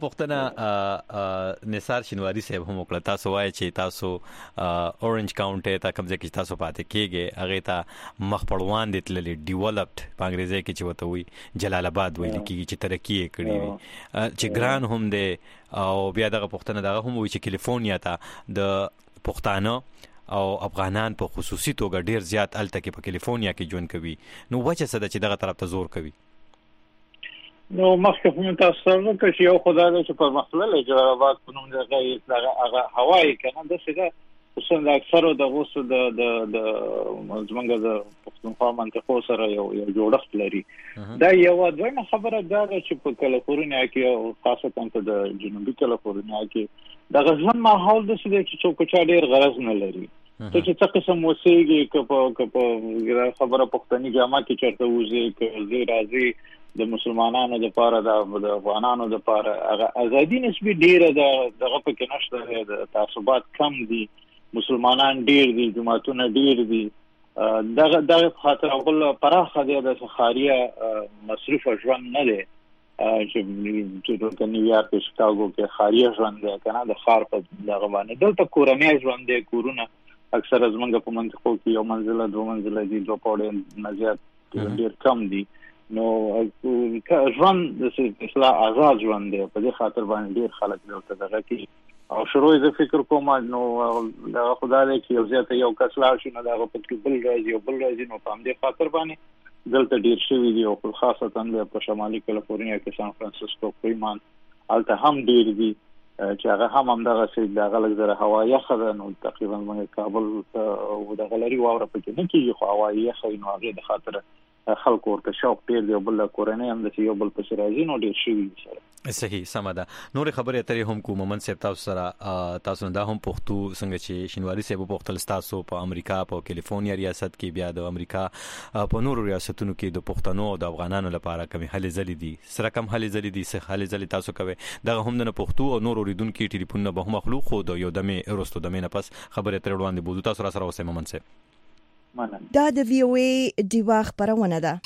پښتنه نثار شینواری صاحب هم وکړه تاسو وایي چې تاسو اورنج کاونټي ته کوم ځای کې تاسو پاتې کېږي هغه ته مخ پړوان دي تللی ډیولپډ په انګریزي کې چې وته وي جلال آباد ویل کېږي چې ترقی کړی وي چې ګران هم دی او بیا دغه پښتنه دغه هم وي چې کالیفورنیا ته د پښتانه او افغانان په خصوصي توګه ډیر زیات الته کې په کالیفورنیا کې ژوند کوي نو وجه څه ده چې دغه طرف ته زور کوي
نو مخکې هم تاسو سره چې یو خدای دې چې په مخله جلال آباد په نوم دغه هغه هوایی کنه د څه خصوصا اکثر د غوسه د د زمونږ د پښتونخوا منطقو سره یو یو جوړښت لري. دا یو ځینې خبره ده چې په کالیفورنیا کې او خاصتا په د جنوبي کالیفورنیا کې د غزن ماحول د څه چې څوک چا ډیر غرض نه لري. ته چې څه قسم وسیږي که په خبره پښتني جامه کې چرته وځي که زی راځي د مسلمانانو لپاره د افغانانو لپاره هغه ازادي نسبی ډیره ده، دغه پکې نشته، د تعصبات کم دي، مسلمانان ډیر دي، جماعتونه ډیر دي. دغه دغه خاطر اول پراخه دی د خاریه مصرف ژوند نه دی چې د نیویارک په شکاګو کې خاریه ژوند دی کنه، د خار په دغه باندې دلته کورنۍ ژوند دی. کورونه اکثر از منګه په منطقو کې یو منزله دوه منزله دي، دوه پوړې نه زیات ډیر کم دي. نو ژوند د اصلاح آزاد ژوند دی، په دې خاطر باندې ډیر خلک دلته دغه کې او شروع یې فکر کوم نو دا خدای دې چې یو ځای یو کس لا شي نه دا په بل راځي او بل راځي نو په دې خاطر باندې دلته ډیر شوی دی او خاصتا په شمالي کالیفورنیا کې سان فرانسیسکو کویمان الته هم ډیر دي چې هغه هم هم دغه سي د غلط زره هوایي خبره نو تقریبا موږ کابل او د غلري واوره پکې نه کیږي خو هوایي خو نو هغه د خاطر خلک ورته شوق ډیر دی بل کورنۍ هم د یو بل په سرازي نو ډیر شي سره.
صحیح سم ده. نور خبره اترې هم کو مومن صاحب تاسو سره تاسو نه هم پښتو څنګه چې شینواری صاحب په خپل تاسو په امریکا په کالیفورنیا ریاست کې بیا د امریکا په نورو ریاستونو کې د پښتنو او د افغانانو لپاره کومي هلې ځلې دي سره کم هلې ځلې دي سه هلې ځلې تاسو کوي دغه هم د پښتو او نورو ریدونکو ټلیفون نه به هم مخلوق خو د یو دمه ارستو دمه نه پس خبره تر وړاندې بوزو تاسو سره اوسه مومن صاحب.
دا د وی او ای دیوا خبرونه ده.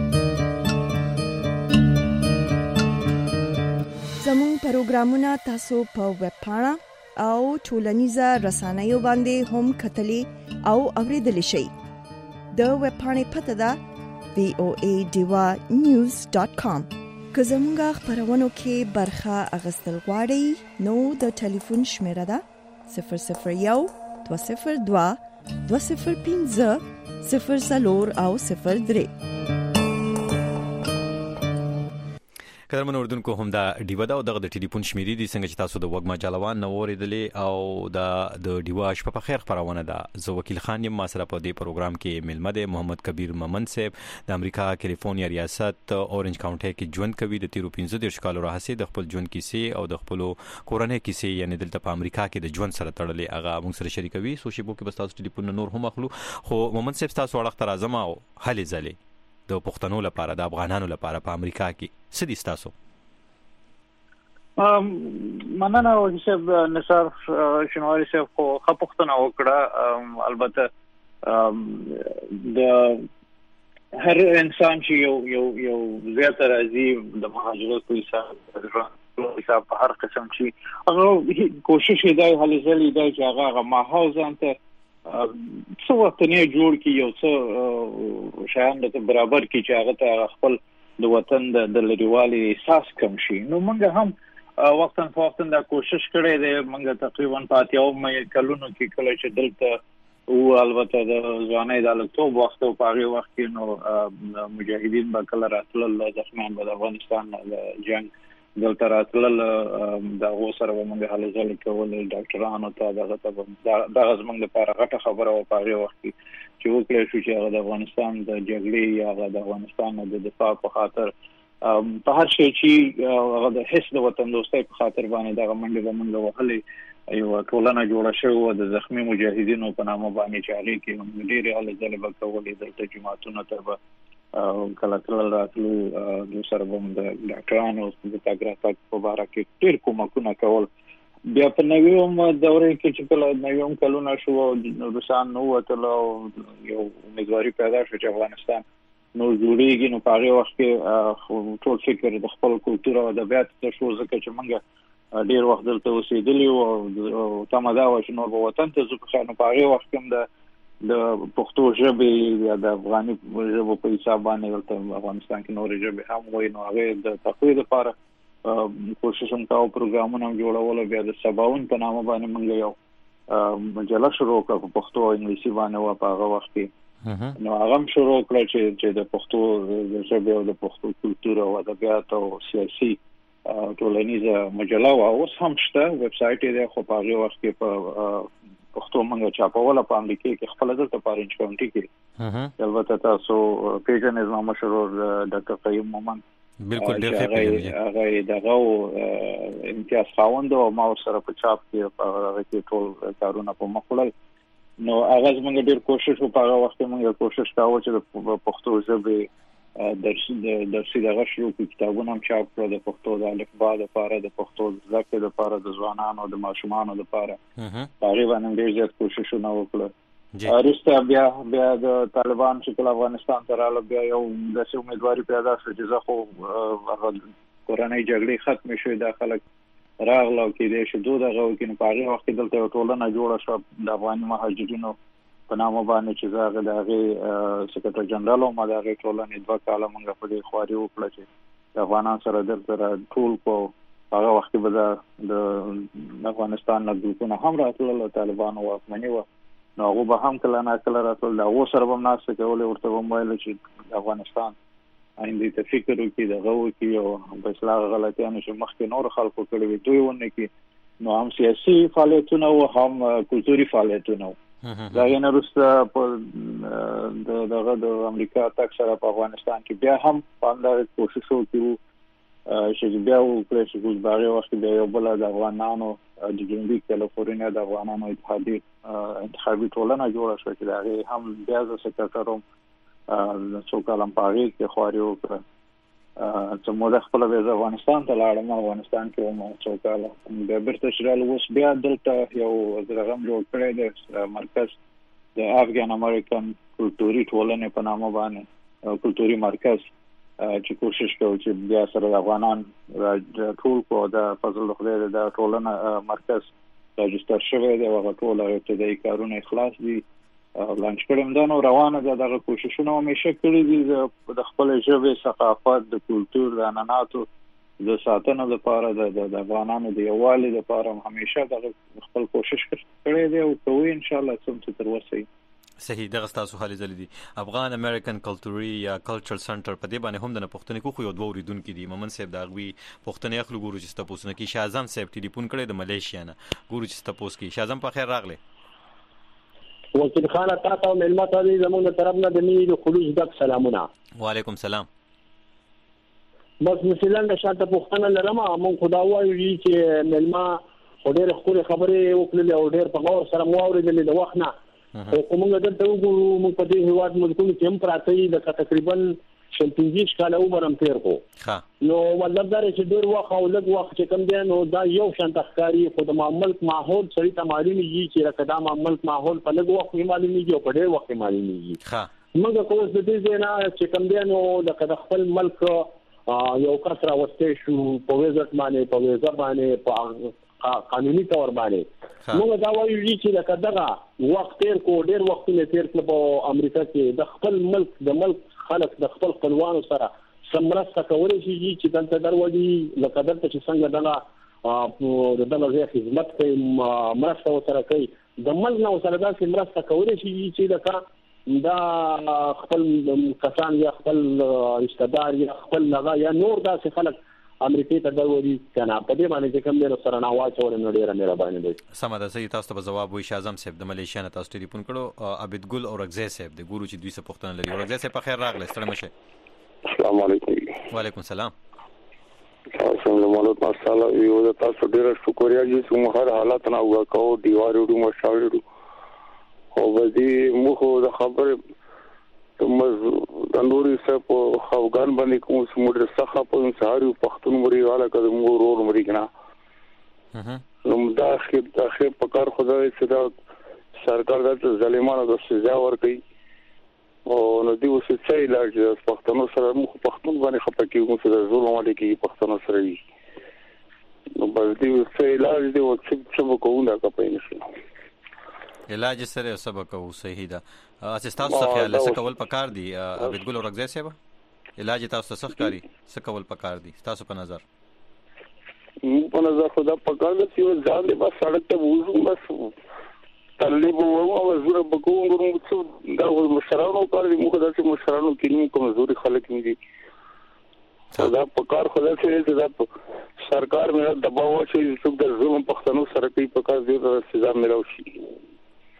زمون پروګرامونه تاسو په ویب پاڼه او ټولنیزه رسنیو باندې هم کتلی او اوریدلی شئ. د ویب پاڼې پته ده وی او ای دیوا نیوز ډاټ کام. که زمونږ خبرونو کې برخه اغستل غواړئ نو د ټلیفون شمیره ده صفر صفر یو دوه صفر دوه دوه صفر پنځه صفر څلور او صفر درې.
کله اردوونکو هم دا ډیوا دا او دغه د ټلیفون شمیرې دي څنګه چې تاسو د وګما جلوان نو اوریدلې او دا د ډیوا شپه په خیر خبرونه ده. زه وکیل خان یم، ما سره په دې پروګرام کې ملمه ده محمد کبیر مومن صاحب د امریکا کالیفورنیا ریاست اورنج کاونټي کې ژوند کوي. د تیرو پنځه دیرش کالو راهسي د خپل ژوند کیسې او د خپل کورنۍ کیسې یعنی دلته په امریکا کې د ژوند سره تړلې هغه موږ سره شریکوي. سو شی بو کې بس تاسو ټلیفون نور هم اخلو خو مومن صاحب تاسو وړاندې تر اعظم او هلې ځلې د پښتنو لپاره د افغانانو لپاره په امریکا کې سدي تاسو
ام مننه او صاحب نصر شنواری صاحب خو خپختنه وکړه. البته د هر انسان چې یو یو یو زیاته راځي د مهاجرت په حساب په هر قسم چې هغه کوشش دی هلي ځلې دی چې هغه ماحول ځانته څو وخت نه جوړ کی یو څه شایان د برابر کی چې هغه ته خپل د وطن د لريوالي احساس کم شي. نو موږ هم وختن په وختن دا کوشش کړی دی. موږ تقریبا پاتیو مې کلونو کې کله چې دلته او البته د ځوانۍ د لکتوب وخت او پاره وخت کې نو مجاهدین به کله راتلل د افغان د افغانستان د جنگ دلته راتلل د غوسره موږ حل ځل کول ډاکټرانو ته دغه ته د غزمن لپاره غټه خبره او پاره وخت چې وکړي شو چې د افغانستان د جګړې یا د افغانستان د دفاع په خاطر په هر شي چې هغه د حس د وطن دوستۍ په خاطر باندې دغه منډه به موږ وهلې یو ټولنه جوړه شوې و د زخمي مجاهدینو په نامه باندې چې هغه کې موږ ډېرې هلې ځلې به کولې دلته جماعتونه ته به کله کله راتلو د سره به د ډاکټرانو د تګ راتګ په باره کې ډېر کومکونه کول. بیا په نویم دوره کې چې کله نویم کلونه شو روسان نو وتل او یو امیدواري پیدا شو چې افغانستان نو جوړیږي نو په هغه وخت کې ټول فکر د خپل کلتور او ادبیات ته شو ځکه چې موږ ډیر وخت دلته اوسېدلی او تمه دا و چې نو په وطن ته ځو خو په هغه وخت کې د د پښتو ژبې یا د افغاني ژبې په حساب باندې دلته افغانستان کې نور ژبې هم وای نو هغه د تقوید لپاره کوشش هم کاوه پروګرامونه جوړول. بیا د سباون په نامه باندې موږ یو مجله شروع کړه په پښتو او انګلیسي باندې و په هغه وخت کې نو هغه شروع کړ چې چې د پښتو د ژبې او د پښتو کلتور او ادبیات او سیاسي ټولنیزه مجله او اوس هم شته ویب سټ دی خو په هغه وخت کې په پښتو موږ چاپوله په امریکا کې خپل دلته په اورنج کاونټي کې البته تاسو پیژنې زما مشهور ډاکټر قیوم مومن
بالکل ډېر ښه پیژنې
هغه دغه امتیاز خاوند او ما سره په چاپ کې هغه کې ټول کارونه په مخړل نو هغه موږ ډېر کوشش وکړو وخت موږ کوشش کاوه چې د پښتو ژبه درس درسي دغه شروع کتابونه هم چاپ کړو د پښتو د الفبا لپاره د پښتو ذکر لپاره د ځوانانو د ماشومانو لپاره تقریبا ډېر زیات کوششونه وکړو ارسته بیا بیا د طالبان چې افغانستان ته رااله بیا یو د امیدواري پیدا شوه چې زه خو کورنۍ جګړې ختم شوې د خلک راغلو کې د شدو دغه کې په هغه وخت دلته ټولنه جوړه شو د افغاني مهاجرینو په نامه باندې چې زاغه دغه سکرټری جنرال او مداري ټولنې دوه کاله موږ په دې خواري وکړه چې د افغانان سره دلته ټول کو هغه وخت به د افغانستان نه دونه هم راتلل طالبان او افغاني و نو هغه به هم کله نه کله راتلل دا و سره به ناس کول ورته وایل چې افغانستان آینده ته فکر وکړي دغه وکړي او په اصلاح غلطیانو چې مخکې نور خلکو کړي وي دوی ونه کې نو هم سیاسي فعالیتونه او هم کلتوري فعالیتونه دا غنه روسه په دغه د امریکا تک سره په افغانستان کې بیا هم پاندار کوشش وکړو چې بیا وکړي چې اوس باغې وخت بیا یو بل د افغانانو د جنوبي کالیفورنیا د افغانانو اتحادیه انتخابي ټولنه جوړه شوه چې دا هم بیا د سکرټروم د څوکالم پاغي کې خواري وکړه چې موږ خپل د افغانستان ته لاړم افغانستان کې مو څوکاله د برته شرال اوس بیا دلته یو درغم جوړ کړی د مرکز د افغان امریکن کلتوري ټولنې په نامه باندې کلتوري مرکز چې کوشش کوي چې بیا سره افغانان ټول کو د فضل خدای د ټولنه مرکز راجستر شوی دی او ټول ابتدایي کارونه اخلاص دي لانچ کړم دا نو روانه ده دغه کوششونه همیشه کړی دي د خپل ژبې ثقافت د کلچر د اناناتو د ساتنې لپاره د افغانانو د یووالي لپاره همیشه د خپل کوشش کړی دی او کوي ان شاء الله څومره تر وسه
صحیح دغه تاسو خالي زلی دي افغان امریکن کلتوري یا کلچرل سنټر په دې باندې هم د پښتنې کو خو یو دوه اوریدونکو دي مومن صاحب داغوي پښتنې اخلو ګورو چې تاسو نه کې شاه اعظم صاحب ټلیفون کړی د ملیشیا نه ګورو چې تاسو کې شاه اعظم په خیر راغله
وکیل خان تاسو ملما ته زموږ طرف نه د نیل خلوص دک سلامونه
وعلیکم سلام
بس مثلا د شاته پښتنه لرم مون خدا وایي چې ملما ډېر خوري خبره وکړلې او ډېر په غور سره مو اورېدلې د وخت نه او کومه دلته وګورو موږ په دې هواد ملکونو کې هم پراته د تقریبا شپږ کال عمر هم تیر کو نو مطلب دا چې ډېر وخت او لږ وخت چې کم دی نو دا یو شان تخکاری خو د ملک ماحول سړی ته معلومیږي چې راکدا ملک ماحول په لږ وخت معلومیږي او په ډېر وخت معلومیږي ښه موږ کوم د دې ځای نه چې کم دی نو د خپل ملک یو کسره وسته شو په وزارت باندې په وزارت باندې په قانوني تور باندې موږ دا وایو چې دغه وخت تیر کو ډېر وخت نه تیر په امریکا کې د خپل ملک د ملک خلک د خپل خپلوانو سره سمرسته کولای شي چې دلته دروازې لکه دلته چې څنګه دغه د دغه خدمت کوي مرسته وسره کوي د ملک نو سره داسې مرسته کولای شي چې لکه دا خپل کسان یا خپل رشتہ دار یا خپل لغا یا نور داسې خلک امریکای ته دروازې کنه په دې باندې چې کوم ډیر سره ناواز اور نه ډیر مهرباني دي
سمه ده صحیح تاسو ته جواب وي شاه اعظم صاحب د ملیشیا نه تاسو ټلیفون کړو عبد ګل او رغزه صاحب د ګورو چې دوی څه پښتنه لري رغزه صاحب په خیر راغله ستړي مشه
السلام علیکم
وعلیکم السلام
تاسو نو مولوی مساله یو د تاسو ډیر شکریا چې موږ هر حالت نه وکاو دیوارو د مشاورو او ودی موږ د خبره د نوري سپ خوګان باندې کوم سمور څخه په سهارو پښتون مری والا کده مور اور مری کنا نو دا خیر دا خیر په کار خدای چې سرکار د ظالمانو د سزا ورکړي او نو دی اوس څه علاج پښتون سره مخ پښتون باندې خپکه کوم څه ظلم ولې کې پښتون سره وي نو بل دی څه علاج دی او څه څه کوونه کوي نشي
علاج سره سبق او صحیح ده اساس تاسو خیال څه کول پکار دي عبد ګل او رغزه صاحب علاج تاسو څه ښکاری څه کول پکار دي تاسو په نظر
په نظر خدا پکار دي چې ځان دې بس سړک ته وځو بس طالب وو او زوره بکوم ګورم څه دا مشرانو کار دي موږ داسې مشرانو کې کمزوري خلک نه دي دا پکار خدا چې دا سرکار مې دباو چې څوک د ظلم پښتنو سره کوي پکار دي سزا ملو شي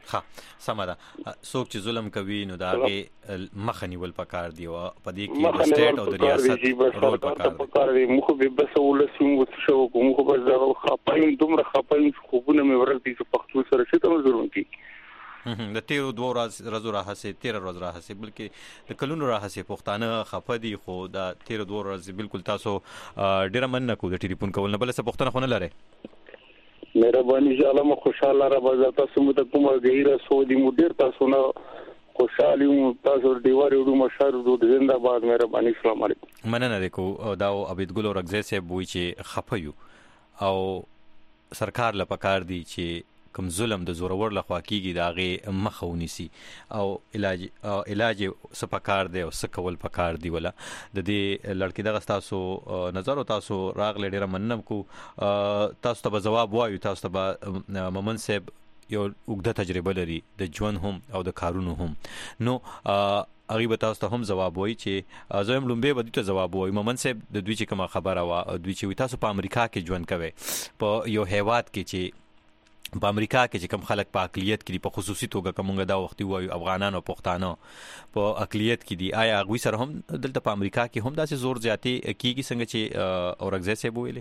ها سمه ده څوک چې ظلم کوي نو دا هغه مخه نیول پکار دی او په دې کې د سټیټ او د ریاست رول پکار دی
مخ به بس ولسم وڅ شو کوم خو بس دا خپایم دومره خپایم خوبونه مې ورته چې پښتو سره څه ته ضرورت دی
د تیرو دوه ورځې راهسه تیر ورځ راهسه بلکې د کلونو راهسه پښتانه خپه دي خو دا تیر دوه ورځې بالکل تاسو ډیر من نه کو د ټلیفون کول نه بل څه پښتنه خو نه لري
مهرباني ظالم خوشاله را بازار تاسو مو ته کومه غیره سعودي مدیر تاسو نه خوشالي مو تاسو دیوار یو مشار د زنده باد مهرباني السلام علیکم
مننه لیکو دا عبید ګل اورګزی صاحب وایي چې خپيو او سرکار لپاره دی چې کوم ظلم د زورور لخوا کیږي دا غي مخونی سي او علاج او علاج سپکار دی او سکول پکار دی ولا د دې لړکی دغه تاسو نظر او تاسو راغله ډیره مننم کو تاسو ته جواب وایو تاسو ته مومن صاحب یو وګړه تجربه لري د ژوند هم او د کارونو هم نو اغي به تاسو ته هم جواب وایي چې زویم لومبه به ته جواب وایي مومن صاحب د دوی چې کومه خبره وا دوی چې تاسو په امریکا کې ژوند کوي په یو هیواد کې چې په امریکا کې چې کوم خلک په اقلیت کې په خصوصي توګه کومه دا وختي وایو افغانان او پښتانه په اقلیت کې دي آیا غوي سره هم دلته په امریکا کې هم داسې زور زیاتی کیږي څنګه چې اورګزی صاحب ویلي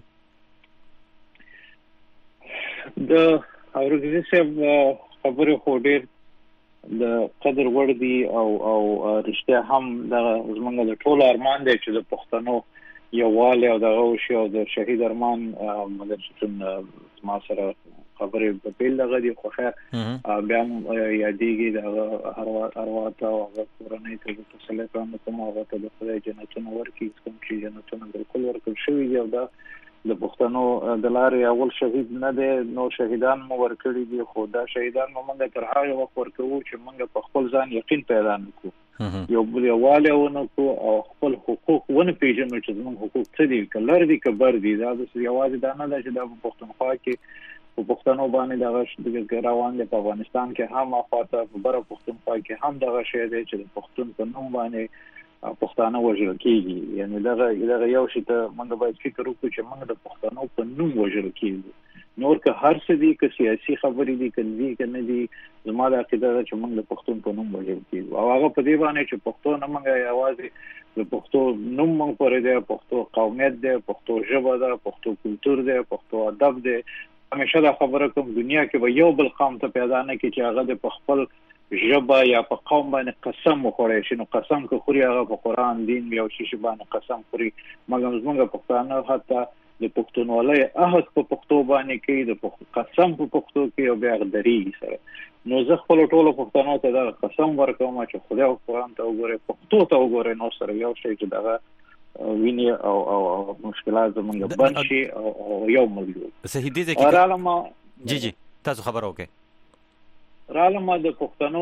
د اورګزی صاحب خبره خو ډیر د قدر وړ دي او او رښتیا هم د زمونږ د ټولو ارمان دی چې د پښتنو یووالی او د غوښ او د شهید ارمان مدرسون ما سره خبرې په پیل دغه دی خو خیر بیا یادېږي د ارواته او قرآني ته تسلی کوم کوم هغه ته د خدای جنتونه ورکړي کوم چې جنتونه بالکل ورکړل شوي دي او دا د پښتنو د لارې اول شهید نه دی نو شهیدان مو ورکړي دي خو دا شهیدان مو موږ تر هغه وخت ورکوو چې موږ په خپل ځان یقین پیدا نکړو یو بل یواله ونکو او خپل حقوق ونه پیژنو چې موږ حقوق څه دي کلر دي کبر دي دا د یوازې دا نه ده چې د پښتونخوا کې په پښتنو باندې دغه د روان دي په افغانستان کې هم اخواته په بره پښتونخوا کې هم دغه شی دی چې د پښتون په نوم باندې پښتانه وژل کیږي یعنی دغه دغه یو شی ته موږ باید فکر وکړو چې موږ د پښتنو په نوم وژل کیږي نور که هر څه دي که سیاسي خبرې دي که دي که نه دي زما د عقیده ده چې موږ د پښتون په نوم وژل کیږو او هغه په دې باندې چې پښتو نه موږ یوازې د پښتو نوم موږ پرې دی پښتو قومیت دی پښتو ژبه ده پښتو کلتور دی پښتو ادب دی همیشه دا خبره کوم دنیا کې به یو بل قوم ته پیدا نه کی چې هغه د خپل ژبه یا په قوم باندې قسم وخوري شنو قسم که خوري هغه په قران دین یو شی باندې قسم خوري مګر زمونږ پښتانه حتی د پښتونولۍ عهد په پښتو باندې کې د قسم په پښتو کې او بیا غدري سره نو زه خپل ټولو پښتنو ته دا قسم ورکوم چې خدای او قران ته وګوره پښتو ته وګوره نو سره یو شی چې دغه ویني او او مشکلات زمونږ بند شي او یو ملګرو
صحیح دي چې رالما جی جی تاسو خبر اوکې
رالما د پښتنو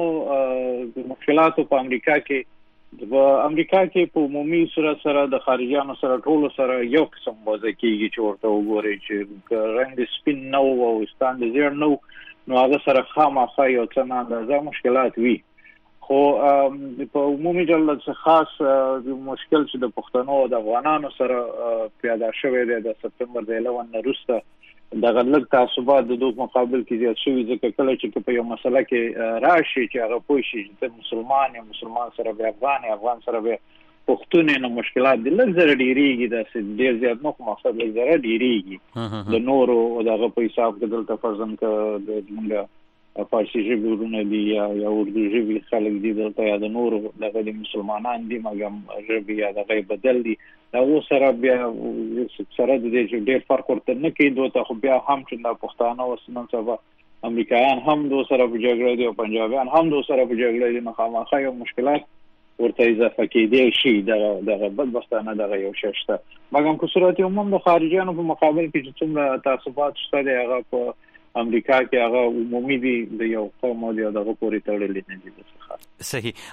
د مشکلاتو په امریکا کې په امریکا کې په عمومي سره سره د خارجيانو سره ټولو سره یو قسم وځي کېږي چې ورته وګوري چې رنګ سپین نو او ستاند زیر نو نو هغه سره خامخا یو څه نه اندازه مشکلات وي خو په عمومي ډول څه خاص مشکل چې د پښتنو او د افغانانو سره پیدا شوی دی د سپتمبر د الیون نه وروسته د غلط تعصبات د دوه مقابل کې زیات شوی ځکه کله چې په یو مسله کې راشي چې هغه پوه شي چې مسلمان یا مسلمان سره به افغان یا افغان سره به پښتون نه مشکلات د لږ زره ډیریږي د ډیر زیات نو مقصد لږ زره ډیریږي د نورو دغه په حساب کې دلته فرضاً ک د موږ فارسی ژبه ورونه دي یا یا اردو ژبه خلک دي دلته یا د نورو دغه د مسلمانان دي مګم ژبه یا دغه بدل دي دا و سره بیا سره د دې ډېر فرق ورته نه کوي دوی خو بیا هم چې د پښتانه او سنن سبا امریکایان هم دوی سره په جګړه دي او پنجابیان هم دوی سره په جګړه دي نو خامخا یو مشکلات ورته اضافه کېدی شي دغه دغه بدبختانه دغه یو ششته مګم په صورت عموم د خارجيانو په مقابل کې چې څومره تعصبات شته دی هغه په امریکا کې هغه عمومي دي د یو قوم او دغه پورې تړلې نه دي څه
صحیح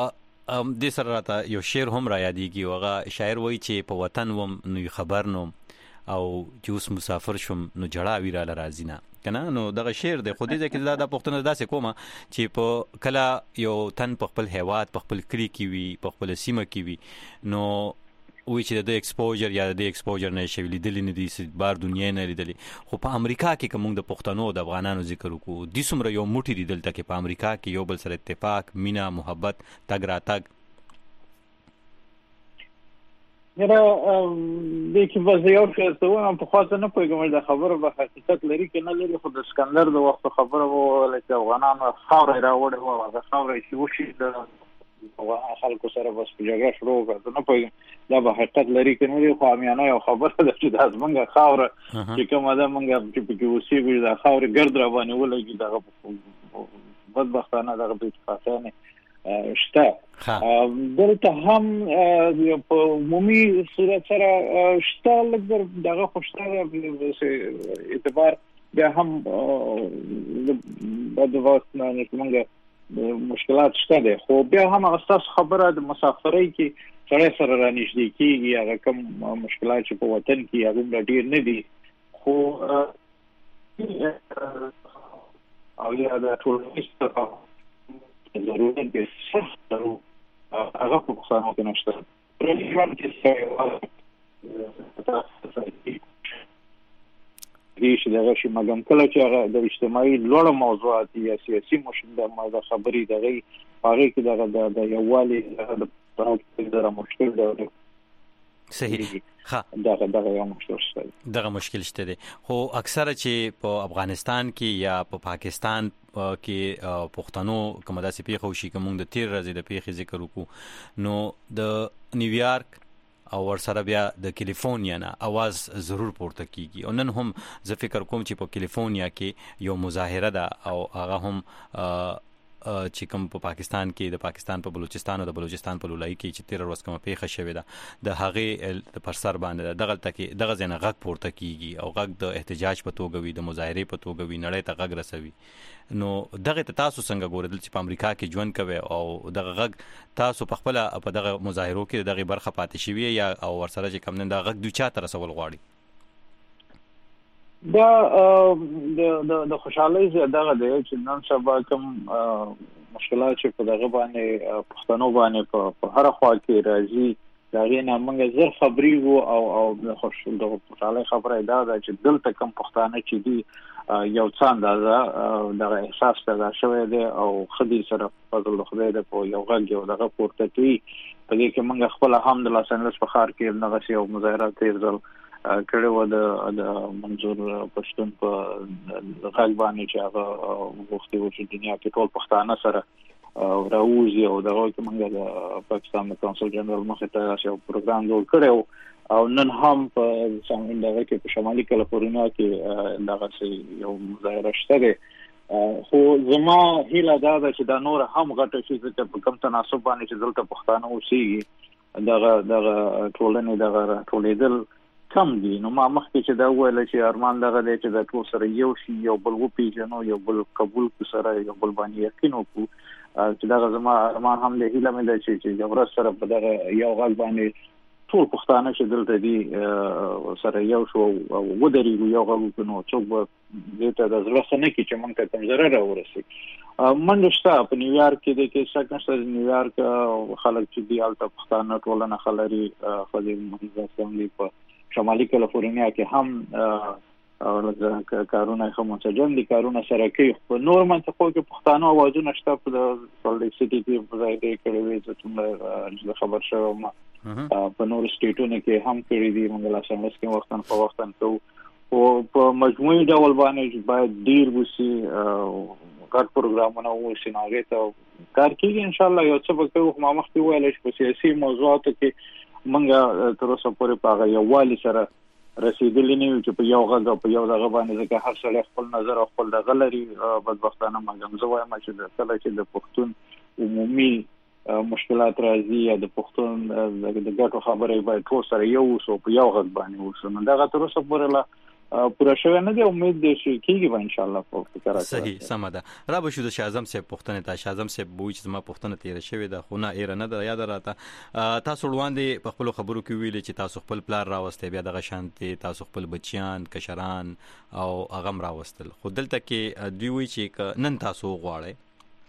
ا د سره راته یو شعر هم را یادېږي هغه شاعر وایي چې په وطن وم نو خبر نو او چې اوس مسافر شوم نو جړه ویرا لرازي نه کنه نو دغه شعر د خودي ځکه دا د پښتون داسې کومه چې په کله یو تن په خپل هیواد په خپل کلی کې وي په خپل سیمه کې وي نو وی چې د ایکسپوجر یا د ایکسپوجر نه شي لیدل نه دي بار دنیا نه لیدل خو په امریکا کې کوم د پښتنو د افغانانو ذکر وکړو د څومره یو موټی دی دلته کې په امریکا کې یو بل سره اتفاق مینا محبت تګ را تګ
یره د کی وزیو چې څو هم په خاطر نه پوهیږم د خبره به حقیقت لري کې نه لري خو د اسکندر د وخت خبره وو لکه افغانانو خاور راوړل وو هغه خاور چې وشي د خلکو سره بس په جګړه شروع کړه نه پوهیږم دا به حقیقت لري کې نه لري خو امیانه یو خبره ده چې د ازمنګ خاور چې کومه ده مونږ چې په کې وسی د خاور ګرد را باندې ولګي دغه بدبختانه دغه په اتفاقانه شته دلته هم په عمومي صورت سره شته لږ دغه خوشاله اعتبار بیا هم د وخت نه موږ مشکلات شته دي خو بیا هم اساس خبره د مسافرۍ کې سره سره را نږدې کیږي هغه کوم مشکلات چې په وطن کې هغه ډیر نه دي خو او یا د ټولنیز ضرورت به سخت درو هغه په څانګه کې نشته پرېږدم چې څه دي چې دغه شی مګم کله چې هغه د اجتماعي لوړ موضوعات یا سیاسي مشکل د خبرې دغه هغه کې دغه د یووالي د پروګرام سره مشکل دی
صحیح ها
دغه دغه یو مشکل شته
دغه مشکل شته دي خو اکثره چې په افغانستان کې یا په پاکستان کې پښتنو کومه داسې پیښه وشي کوم د تیر ورځې د پیښې ذکر وکړو نو د نیویارک او ورسره بیا د کیلیفورنیا نه आवाज ضرور پورته کیږي او نن هم زه فکر کوم چې په کیلیفورنیا کې یو مظاهره ده او هغه هم چې کوم په پاکستان کې د پاکستان په بلوچستان او د بلوچستان په لولای کې چې تیر ورځ کومه پیښه شوې ده د هغه پر سر باندې دغه تکي دغه ځنه غږ پورته کیږي او غږ د احتجاج په توګه وي د مظاهره په توګه وي نړۍ ته غږ رسوي نو دغه تاسو څنګه ګورئ چې په امریکا کې ژوند کوي او دغه غږ تاسو په خپل په دغه مظاهرو کې دغه برخه پاتې شوی یا او ورسره چې کوم نه دغه غږ دوی چاته رسول غواړي
دا د د خوشحالي دغه دی چې نن سبا کوم مشکلات چې په دغه باندې پښتنو باندې په هر خوا کې راځي دا غینه موږ زر خبري وو او او د خوشحالي خبره ده چې دلته کوم پښتانه چې دي یو څنګه دا د احساس پیدا شوی دی او خدي سره فضل خدای د په یو غږ یو دغه پورته کوي په دې کې موږ خپل الحمدلله سنلس په خار کې دغه یو مظاهره تیر ځل کړه و د د منظور پښتون په غږ باندې چې هغه وختي و چې دنیا کې ټول پښتانه سره راوځي او دغه کې موږ د پاکستان د کونسل جنرال مخې ته یو پروګرام جوړ کړو او نن هم په څنګه دغه کې په شمالي کالیفورنیا کې دغه یو مظاهره شته خو زما هیله دا ده چې دا نور هم غټه شي چې په کوم تناسب باندې چې دلته پښتانه اوسېږي دغه دغه ټولنې دغه ټولېدل کم دي نو ما مخکې چې دا ویل چې ارمان دغه دی چې د ټول سره یو شي یو بل وپیژنو یو بل قبول کو سره یو بل باندې یقین وکړو چې دغه زما ارمان هم له هیله مې ده چې یو ورځ سره په دغه یو غږ باندې ټول پښتانه چې دلته دي سره یو شو او ودرېږو یو غږ نو څوک به دې ته د زړه څخه نه کړي چې موږ ته کوم ضرر راورسي منډه شته په نیویارک کې د کې شک نشته نیویارک خلک چې دی الته پښتانه ټولنه خلري خدای مهندس څنګه په شمالي کالیفورنیا کې هم لږه کارونه هم منسجم دي کارونه سره کوي په نور منطقو کې پښتانه اوازونه شته په سالټ لیک سټي کې په ځای کې کړي وي چې څنګه خبر شوه ما په نور سټیټونو کې هم کړي دي موږ لا څنګه سکه وختن په وختن کوو او په مجموعي ډول باندې باید ډیر وسی کار پروګرامونه وسی ناغه ته کار کوي ان شاء الله یو څه به کوو ما مخکې ویل چې په سیاسي موضوعاتو کې منګه تر اوسه پورې پاغه یو والی سره رسیدلی نه چې په یو غږ په یو دغه باندې ځکه هر څه خپل نظر او خپل دغه لري بدبختانه مګم زه وایم چې د کله چې د پښتون عمومي مشکلات راځي یا د پښتون د ګټو خبرې باید ټول سره یو وسو په یو غږ باندې وسو نو دغه تر اوسه پورې لا پورا شوی نه دی امید دی چې کیږي به ان شاء الله په فکر راځي
صحیح سم ده را به شو د شازم صاحب پښتنه ته شازم صاحب بوې چې ما پښتنه تیر شوی ده خو نه ایر نه ده یاد راته تاسو وړاندې په خپل خبرو کې ویل چې تاسو خپل پلان راوستي بیا دغه شانتي تاسو خپل بچیان کشران او اغم راوستل خو دلته کې دوی وی چې نن تاسو غواړئ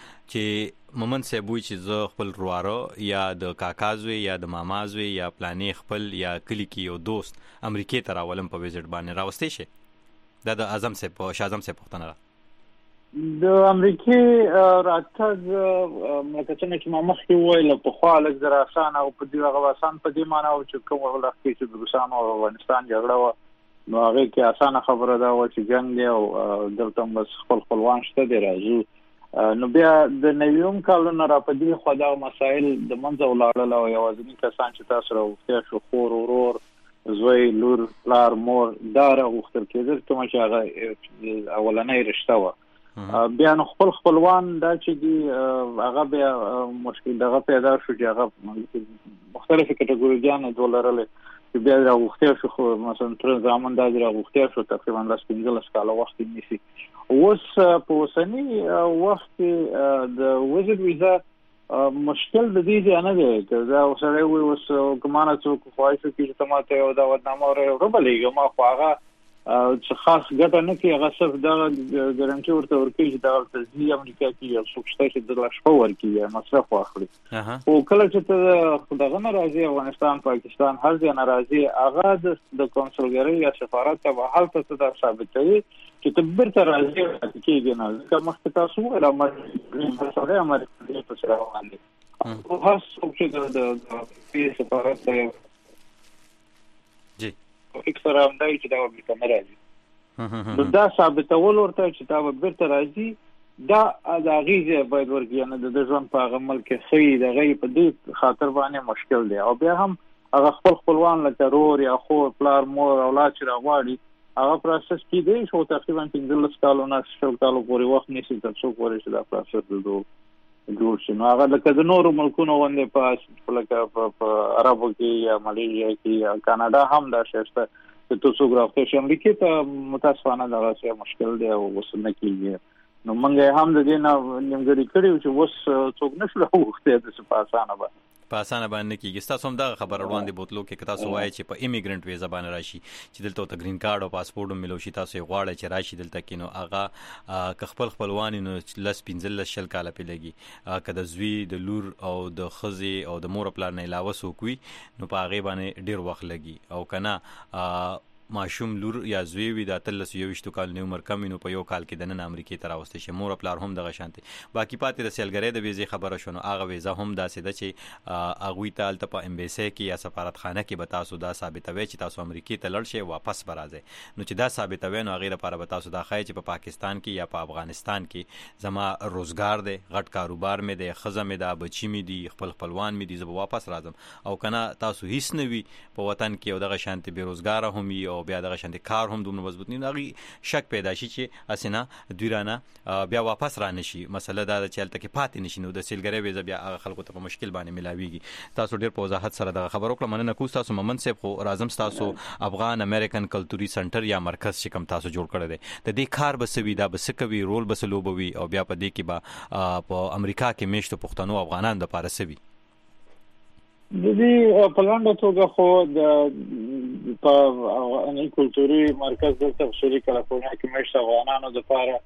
چې مومن صاحب وی چې زه خپل رواره یا د کاکازوي یا د مامازوي یا پلانې خپل یا کلی کې یو دوست امریکای ته راولم په ویزټ باندې راوستي شي. دا د اعظم صاحب او شاه اعظم صاحب پوښتنه ده.
د امریکای راتګ مکه څنګه چې ما مخکې وویل په خوا لږ زر آسان او په دې هغه آسان په دې معنی او چې کوم وخت کې چې د روسانو او افغانستان جګړه و نو هغه کې آسانه خبره ده و چې جنگ دی او دلته بس خپل خپلوان شته دی راځو نو بیا د نویم کالونو را په دې خو دا مسائل د منځه ولاړل او یوازینی کسان چې تاسو راوځي شو خور ورور زوی لور پلار مور دا راوختل کېدل کوم چې هغه اولنۍ رشتہ و بیا نو خپل خپلوان دا چې دی هغه بیا مشکل دغه پیدا شو چې هغه مختلفه کټګوریګان دولارله چې بیا راوخته شو خو مثلا تر زمان دا راوخته شو تقریبا لاس پنځلس کاله وخت نیسي. اوس په اوسنی وخت د وزید ویزا مشکل د دې نه دی چې دا اوسره وي اوس کومانه څوک خواهش کوي چې تماته یو دا ودنامه وربلېږي ما خو هغه چې خاص ګټه نه کوي هغه صرف دا ګارانټي ورته ورکوي چې دا تزي امریکا کې یو څوک شته چې د لاش په ورکوي مصرف واخلي او کله چې ته دغه ناراضي افغانستان پاکستان هر ځای ناراضي هغه د کنسولګری یا سفارت ته حالت ته ثابتوي چې ته برته راځي کېږي نه ځکه مخکې تاسو ولا مې سره امریکا په سره باندې او هر څوک چې د د سفارت ته اکثر هم دای چې دا امریکا نه راځي نو دا ثابتول ورته چې دا برته راځي دا د غیزه باید ورګي نه د ژوند په هغه ملک خې د غي په دې خاطر باندې مشکل دی او بیا هم هغه خپل خپلوان لکه رور یا خور پلار مور اولاد چې راغواړي هغه پروسس کې دی شو تقریبا پنځلس کالونه شل کالو پورې وخت نیسي تر څو پورې چې دا پروسس دوه جوړ شي. نو هغه لکه د نورو ملکونو باندې په لکه په عربو کې یا مالیزیا کې یا کاناډا هم دا شته چې تاسو غواړئ چې امریکا ته متاسفانه دا څه مشکل دی او وسنه کېږي نو موږ هم د دې نه نیمګړی کړیو چې وس څوک نشو راوخته د سپاسانه به
په اسانه باندې کېږي. تاسو هم دا خبر وړاندې بوتلو کې تاسو وایي چې په ایمیګرانت ویزا باندې راشي چې دلته ته گرین کارت او پاسپورت ملو شي تاسو غواړئ چې راشي دلته کې نو هغه ک خپل خپلوان نو لس پنځلس شل کاله په لګي که د زوی د لور او د خزي او د مور پلان نه علاوه سوکوي نو په هغه باندې ډیر وخت لګي او کنه ماشوم لور یا زوی وي د تلس یو وشتو کال نه عمر کم نو په یو کال کې د نن امریکای ته راوستي شي مور پلار هم دغه شانتي باقي پاتې د سیلګری د ویزې خبره شونه هغه ویزا هم داسې ده چې اغوی ته الته په امبیسي کې یا سفارتخانه کې به تاسو دا ثابتوي چې تاسو امریکای ته لړ شي واپس برازي نو چې دا ثابتوي نو غیر لپاره به تاسو دا خای چې په پاکستان کې یا په افغانستان کې زما روزګار دی غټ کاروبار مې دی خزه مې دا بچی مې دی خپل خپلوان مې دي زه واپس راځم او کنه تاسو هیڅ نه وي په وطن کې او دغه شانتي بیروزګار هم او بیا دغه شانتي کار هم دومره مضبوط نه نغي شک پیدا شي چې اسنه دویرانه بیا واپس را نشي مسله دا چې الته کې پاتې نشي نو د سیلګری ویزا بیا هغه خلکو ته په مشکل باندې ملاويږي. تاسو ډیر په وضاحت سره د خبرو کړم مننه کوم تاسو مومن صاحب خو راځم تاسو افغان امریکن کلتوري سنټر یا مرکز چې کوم تاسو جوړ کړی دی د دې کار بسوي دا بسکوي رول بسلوبوي او بیا په دې کې با په امریکا کې میشته پښتنو افغانان د پاره سوي
د دې په لاندې توګه خو د په ان کلتوري مرکز د تفسیری کلیفورنیا کې مشت افغانانو د لپاره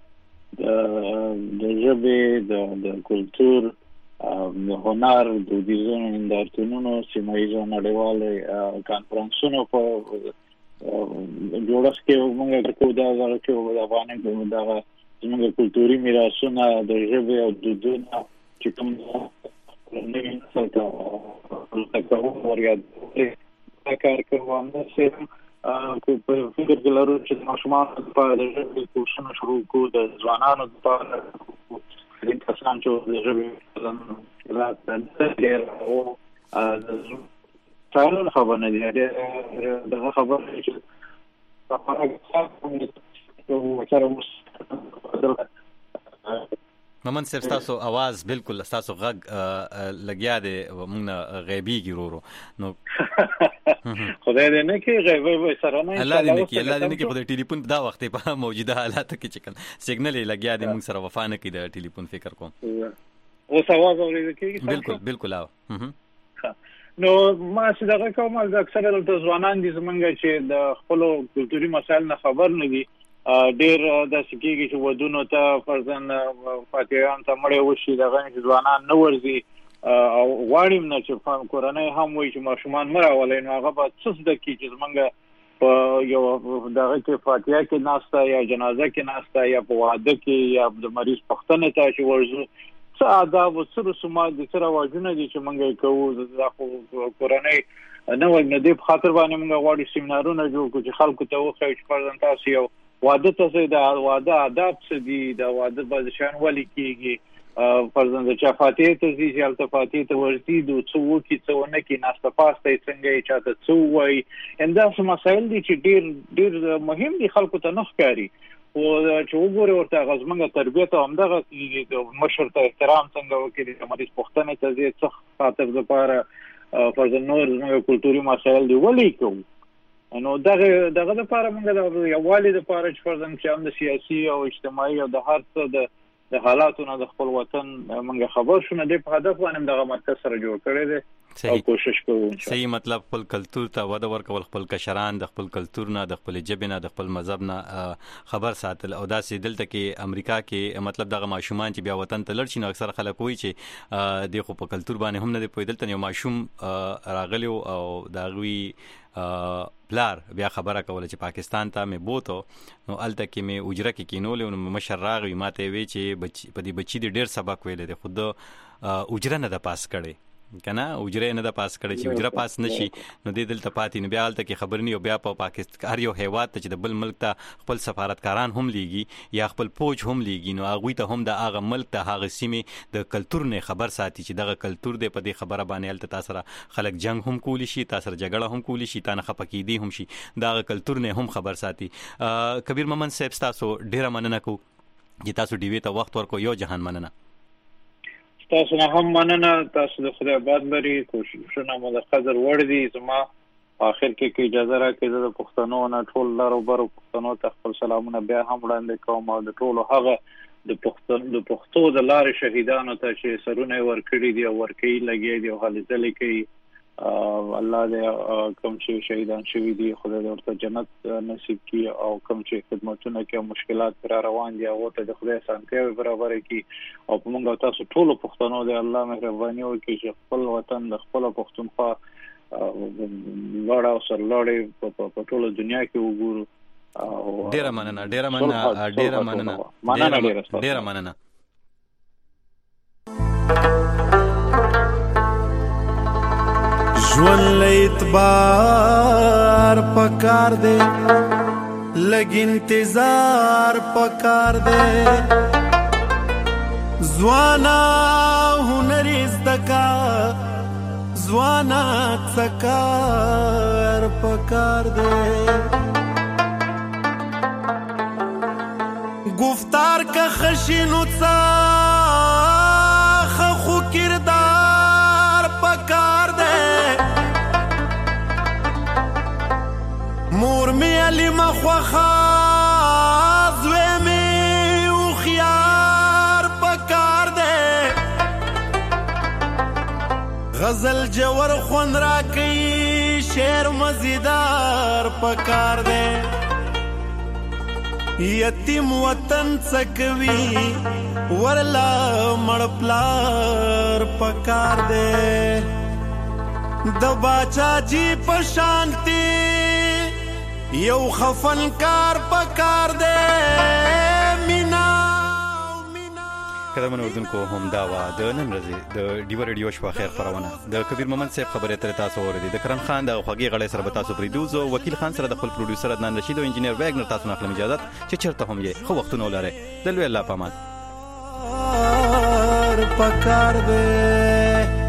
د ژبې د د کلچر د هنر د دودیزونو نندارتونونو سیمایي نړیوال کانفرنسونو په جوړښت کې موږ د کوم دا چې د افغانانو د زموږ کلتوري میراثونه د ژبې او دودونو چې کوم نوی نسل ته تکوه ورياد کار کوم چې په فکر کې لرو چې ماشومان په د ژبې کورسونه شروع کو د ځوانانو لپاره د کسان چې د ژبې لا او د ټول خبرونه دي دغه خبره چې په هغه څه
مومن صاحب تاسو आवाज بالکل تاسو غږ لګیا دی موږ غیبی ګورو نو
خدای دې نه کې غیبی سره نه
الله دې نه کې الله دې نه کې په ټلیفون دا وخت په موجوده حالات کې چې کله سیګنل لګیا دی موږ سره وفا نه کې د ټلیفون فکر کوم
او आवाज اورېږي کې
بالکل بالکل او
نو ما چې دغه کوم اکثره د ځوانان دي زمونږ چې د خپل کلتوري مسایل نه خبر نه دي ډیر د سکیږي چې ودونو ته فرزن فاتحان ته مړ وشي د غنښ ځوانان نو ورزي او غواړم نه چې فهم کورنۍ هم وایي چې ماشومان مړ ولې نو هغه به څه د کی چې زمونږ په یو دغه کې فاتحه کې ناسته یا جنازه کې ناسته یا په واده کې یا د مریض پښتنه ته چې ورزو څه آداب او څه رسومات دي څه رواجونه دي چې مونږ کوو د کورنۍ نو نه دی په خاطر باندې مونږ غواړو سیمینارونه جوړ کړو چې خلکو ته وښیو چې فرضاً تاسو یو واده ته د واده آداب څه دي د واده باندې شان ولي کیږي فرضاً د چا فاتحه ته ځي چې البته فاتحه ته ورتي د څو وکي څو نه کې ناسته پاسته څنګه چې چاته څو وای انده څه مسایل دي چې ډیر ډیر مهم دي خلکو ته نه ښکاري او چې وګوره ورته غزمنګ تربیته همدغه د مشر ته احترام څنګه وکړي د مریض پښتنه ته ځي څه خاطر د پاره فرضاً نور نو کلتوري مسایل دی ولي کوم نو دغه دغه لپاره موږ د یووالي لپاره چې فرضاً چې هم د سیاسي او اجتماعي او د هر څه د د حالاتونو د خپل وطن موږ خبر شونه د په هدف باندې دغه مرکز سره جوړ کړی دی او کوشش کوو
صحیح مطلب خپل کلچر ته وده ورکول خپل کشران د خپل کلچر نه د خپل ژبې نه د خپل مذهب نه خبر ساتل او داسې دلته کې امریکا کې مطلب دغه ماشومان چې بیا وطن ته لړ شي نو اکثر خلک وایي چې د خو په کلچر باندې هم نه دی پوهېدل ته یو ماشوم راغلی او د هغوی پلار بیا خبره کوله چې پاکستان ته مې بوتو نو الته کې مې اجره کې کینولې نو مشر راغی ماته وی چې بچ په دې بچی د ډیر سبق ویلې د خود اجره نه د پاس کړي کنه اجره نه د پاس کړي چې اجره پاس نشي نو د دلته پاتې نو بیا الته کې خبر نه یو بیا په پاکستان هر یو هیواد ته چې د بل ملک ته خپل سفارتکاران هم لیږي یا خپل پوج هم لیږي نو هغه ته هم د هغه ملک ته هغه سیمه د کلچر نه خبر ساتي چې دغه کلچر د په دې خبره باندې الته تاسو سره خلک جنگ هم کولی شي تاسو سره جګړه هم کولی شي تانه خپکیدي هم شي دغه کلچر نه هم خبر ساتي کبیر مومن صاحب تاسو ډیره مننه کو چې تاسو ډیوی ته وخت ورکو یو جهان مننه
تاسو نه هم مننه تاسو د خدای باد لري کوششونه مو د قدر وړ دي زما اخر کې کې اجازه راکړئ د پښتنو نه ټول لارو برو پښتنو ته خپل سلامونه بیا هم وړاندې کوم او د ټولو هغه د پښتون د پښتو د لارې شهیدانو ته چې سرونه ورکړي دي او ورکړي لګي دي او هلې ځلې کوي الله دې کوم چې شهیدان شوي دي خدای دې ورته جنت نصیب کړي او کوم چې خدمتونه کې مشکلات پر روان دي هغه ته د خدای سانتي برابر کړي او په موږ تاسو ټول پښتنو دې الله مهرباني وکړي چې خپل وطن د خپل پښتونخوا لوړ او سرلوړي په ټول دنیا کې وګورو
ډیره مننه ډیره مننه ډیره مننه ډیره مننه
ژوند له اعتبار پکار دی لږ انتظار پکار دی ځوانا هنر زده کا ځوانا څه کار پکار دی گفتار که خشینو څه خو کردار پکار دی مور می علی مخوخا زوی می او خیار پکار دے غزل جور خون را کئی شیر مزیدار پکار دے یتیم وطن سکوی ورلا مڑپلار پکار دے دباچا جی پشانتی یو خفن کار پکار دے مینا
کله من اردن کو هم دا وا د نن ورځې د ډیو ریډیو شپه خیر خبرونه د کبیر مومن صاحب خبره تر تاسو اوریدي د کرن خان د خوږی غړې سره به تاسو پریدوزو وکیل خان سره د خپل پروډوسر عدنان رشید او انجینیر ویګنر تاسو نه خپل اجازه چې چرته هم یې خو وختونه ولري د لوی الله پامان
پکار دے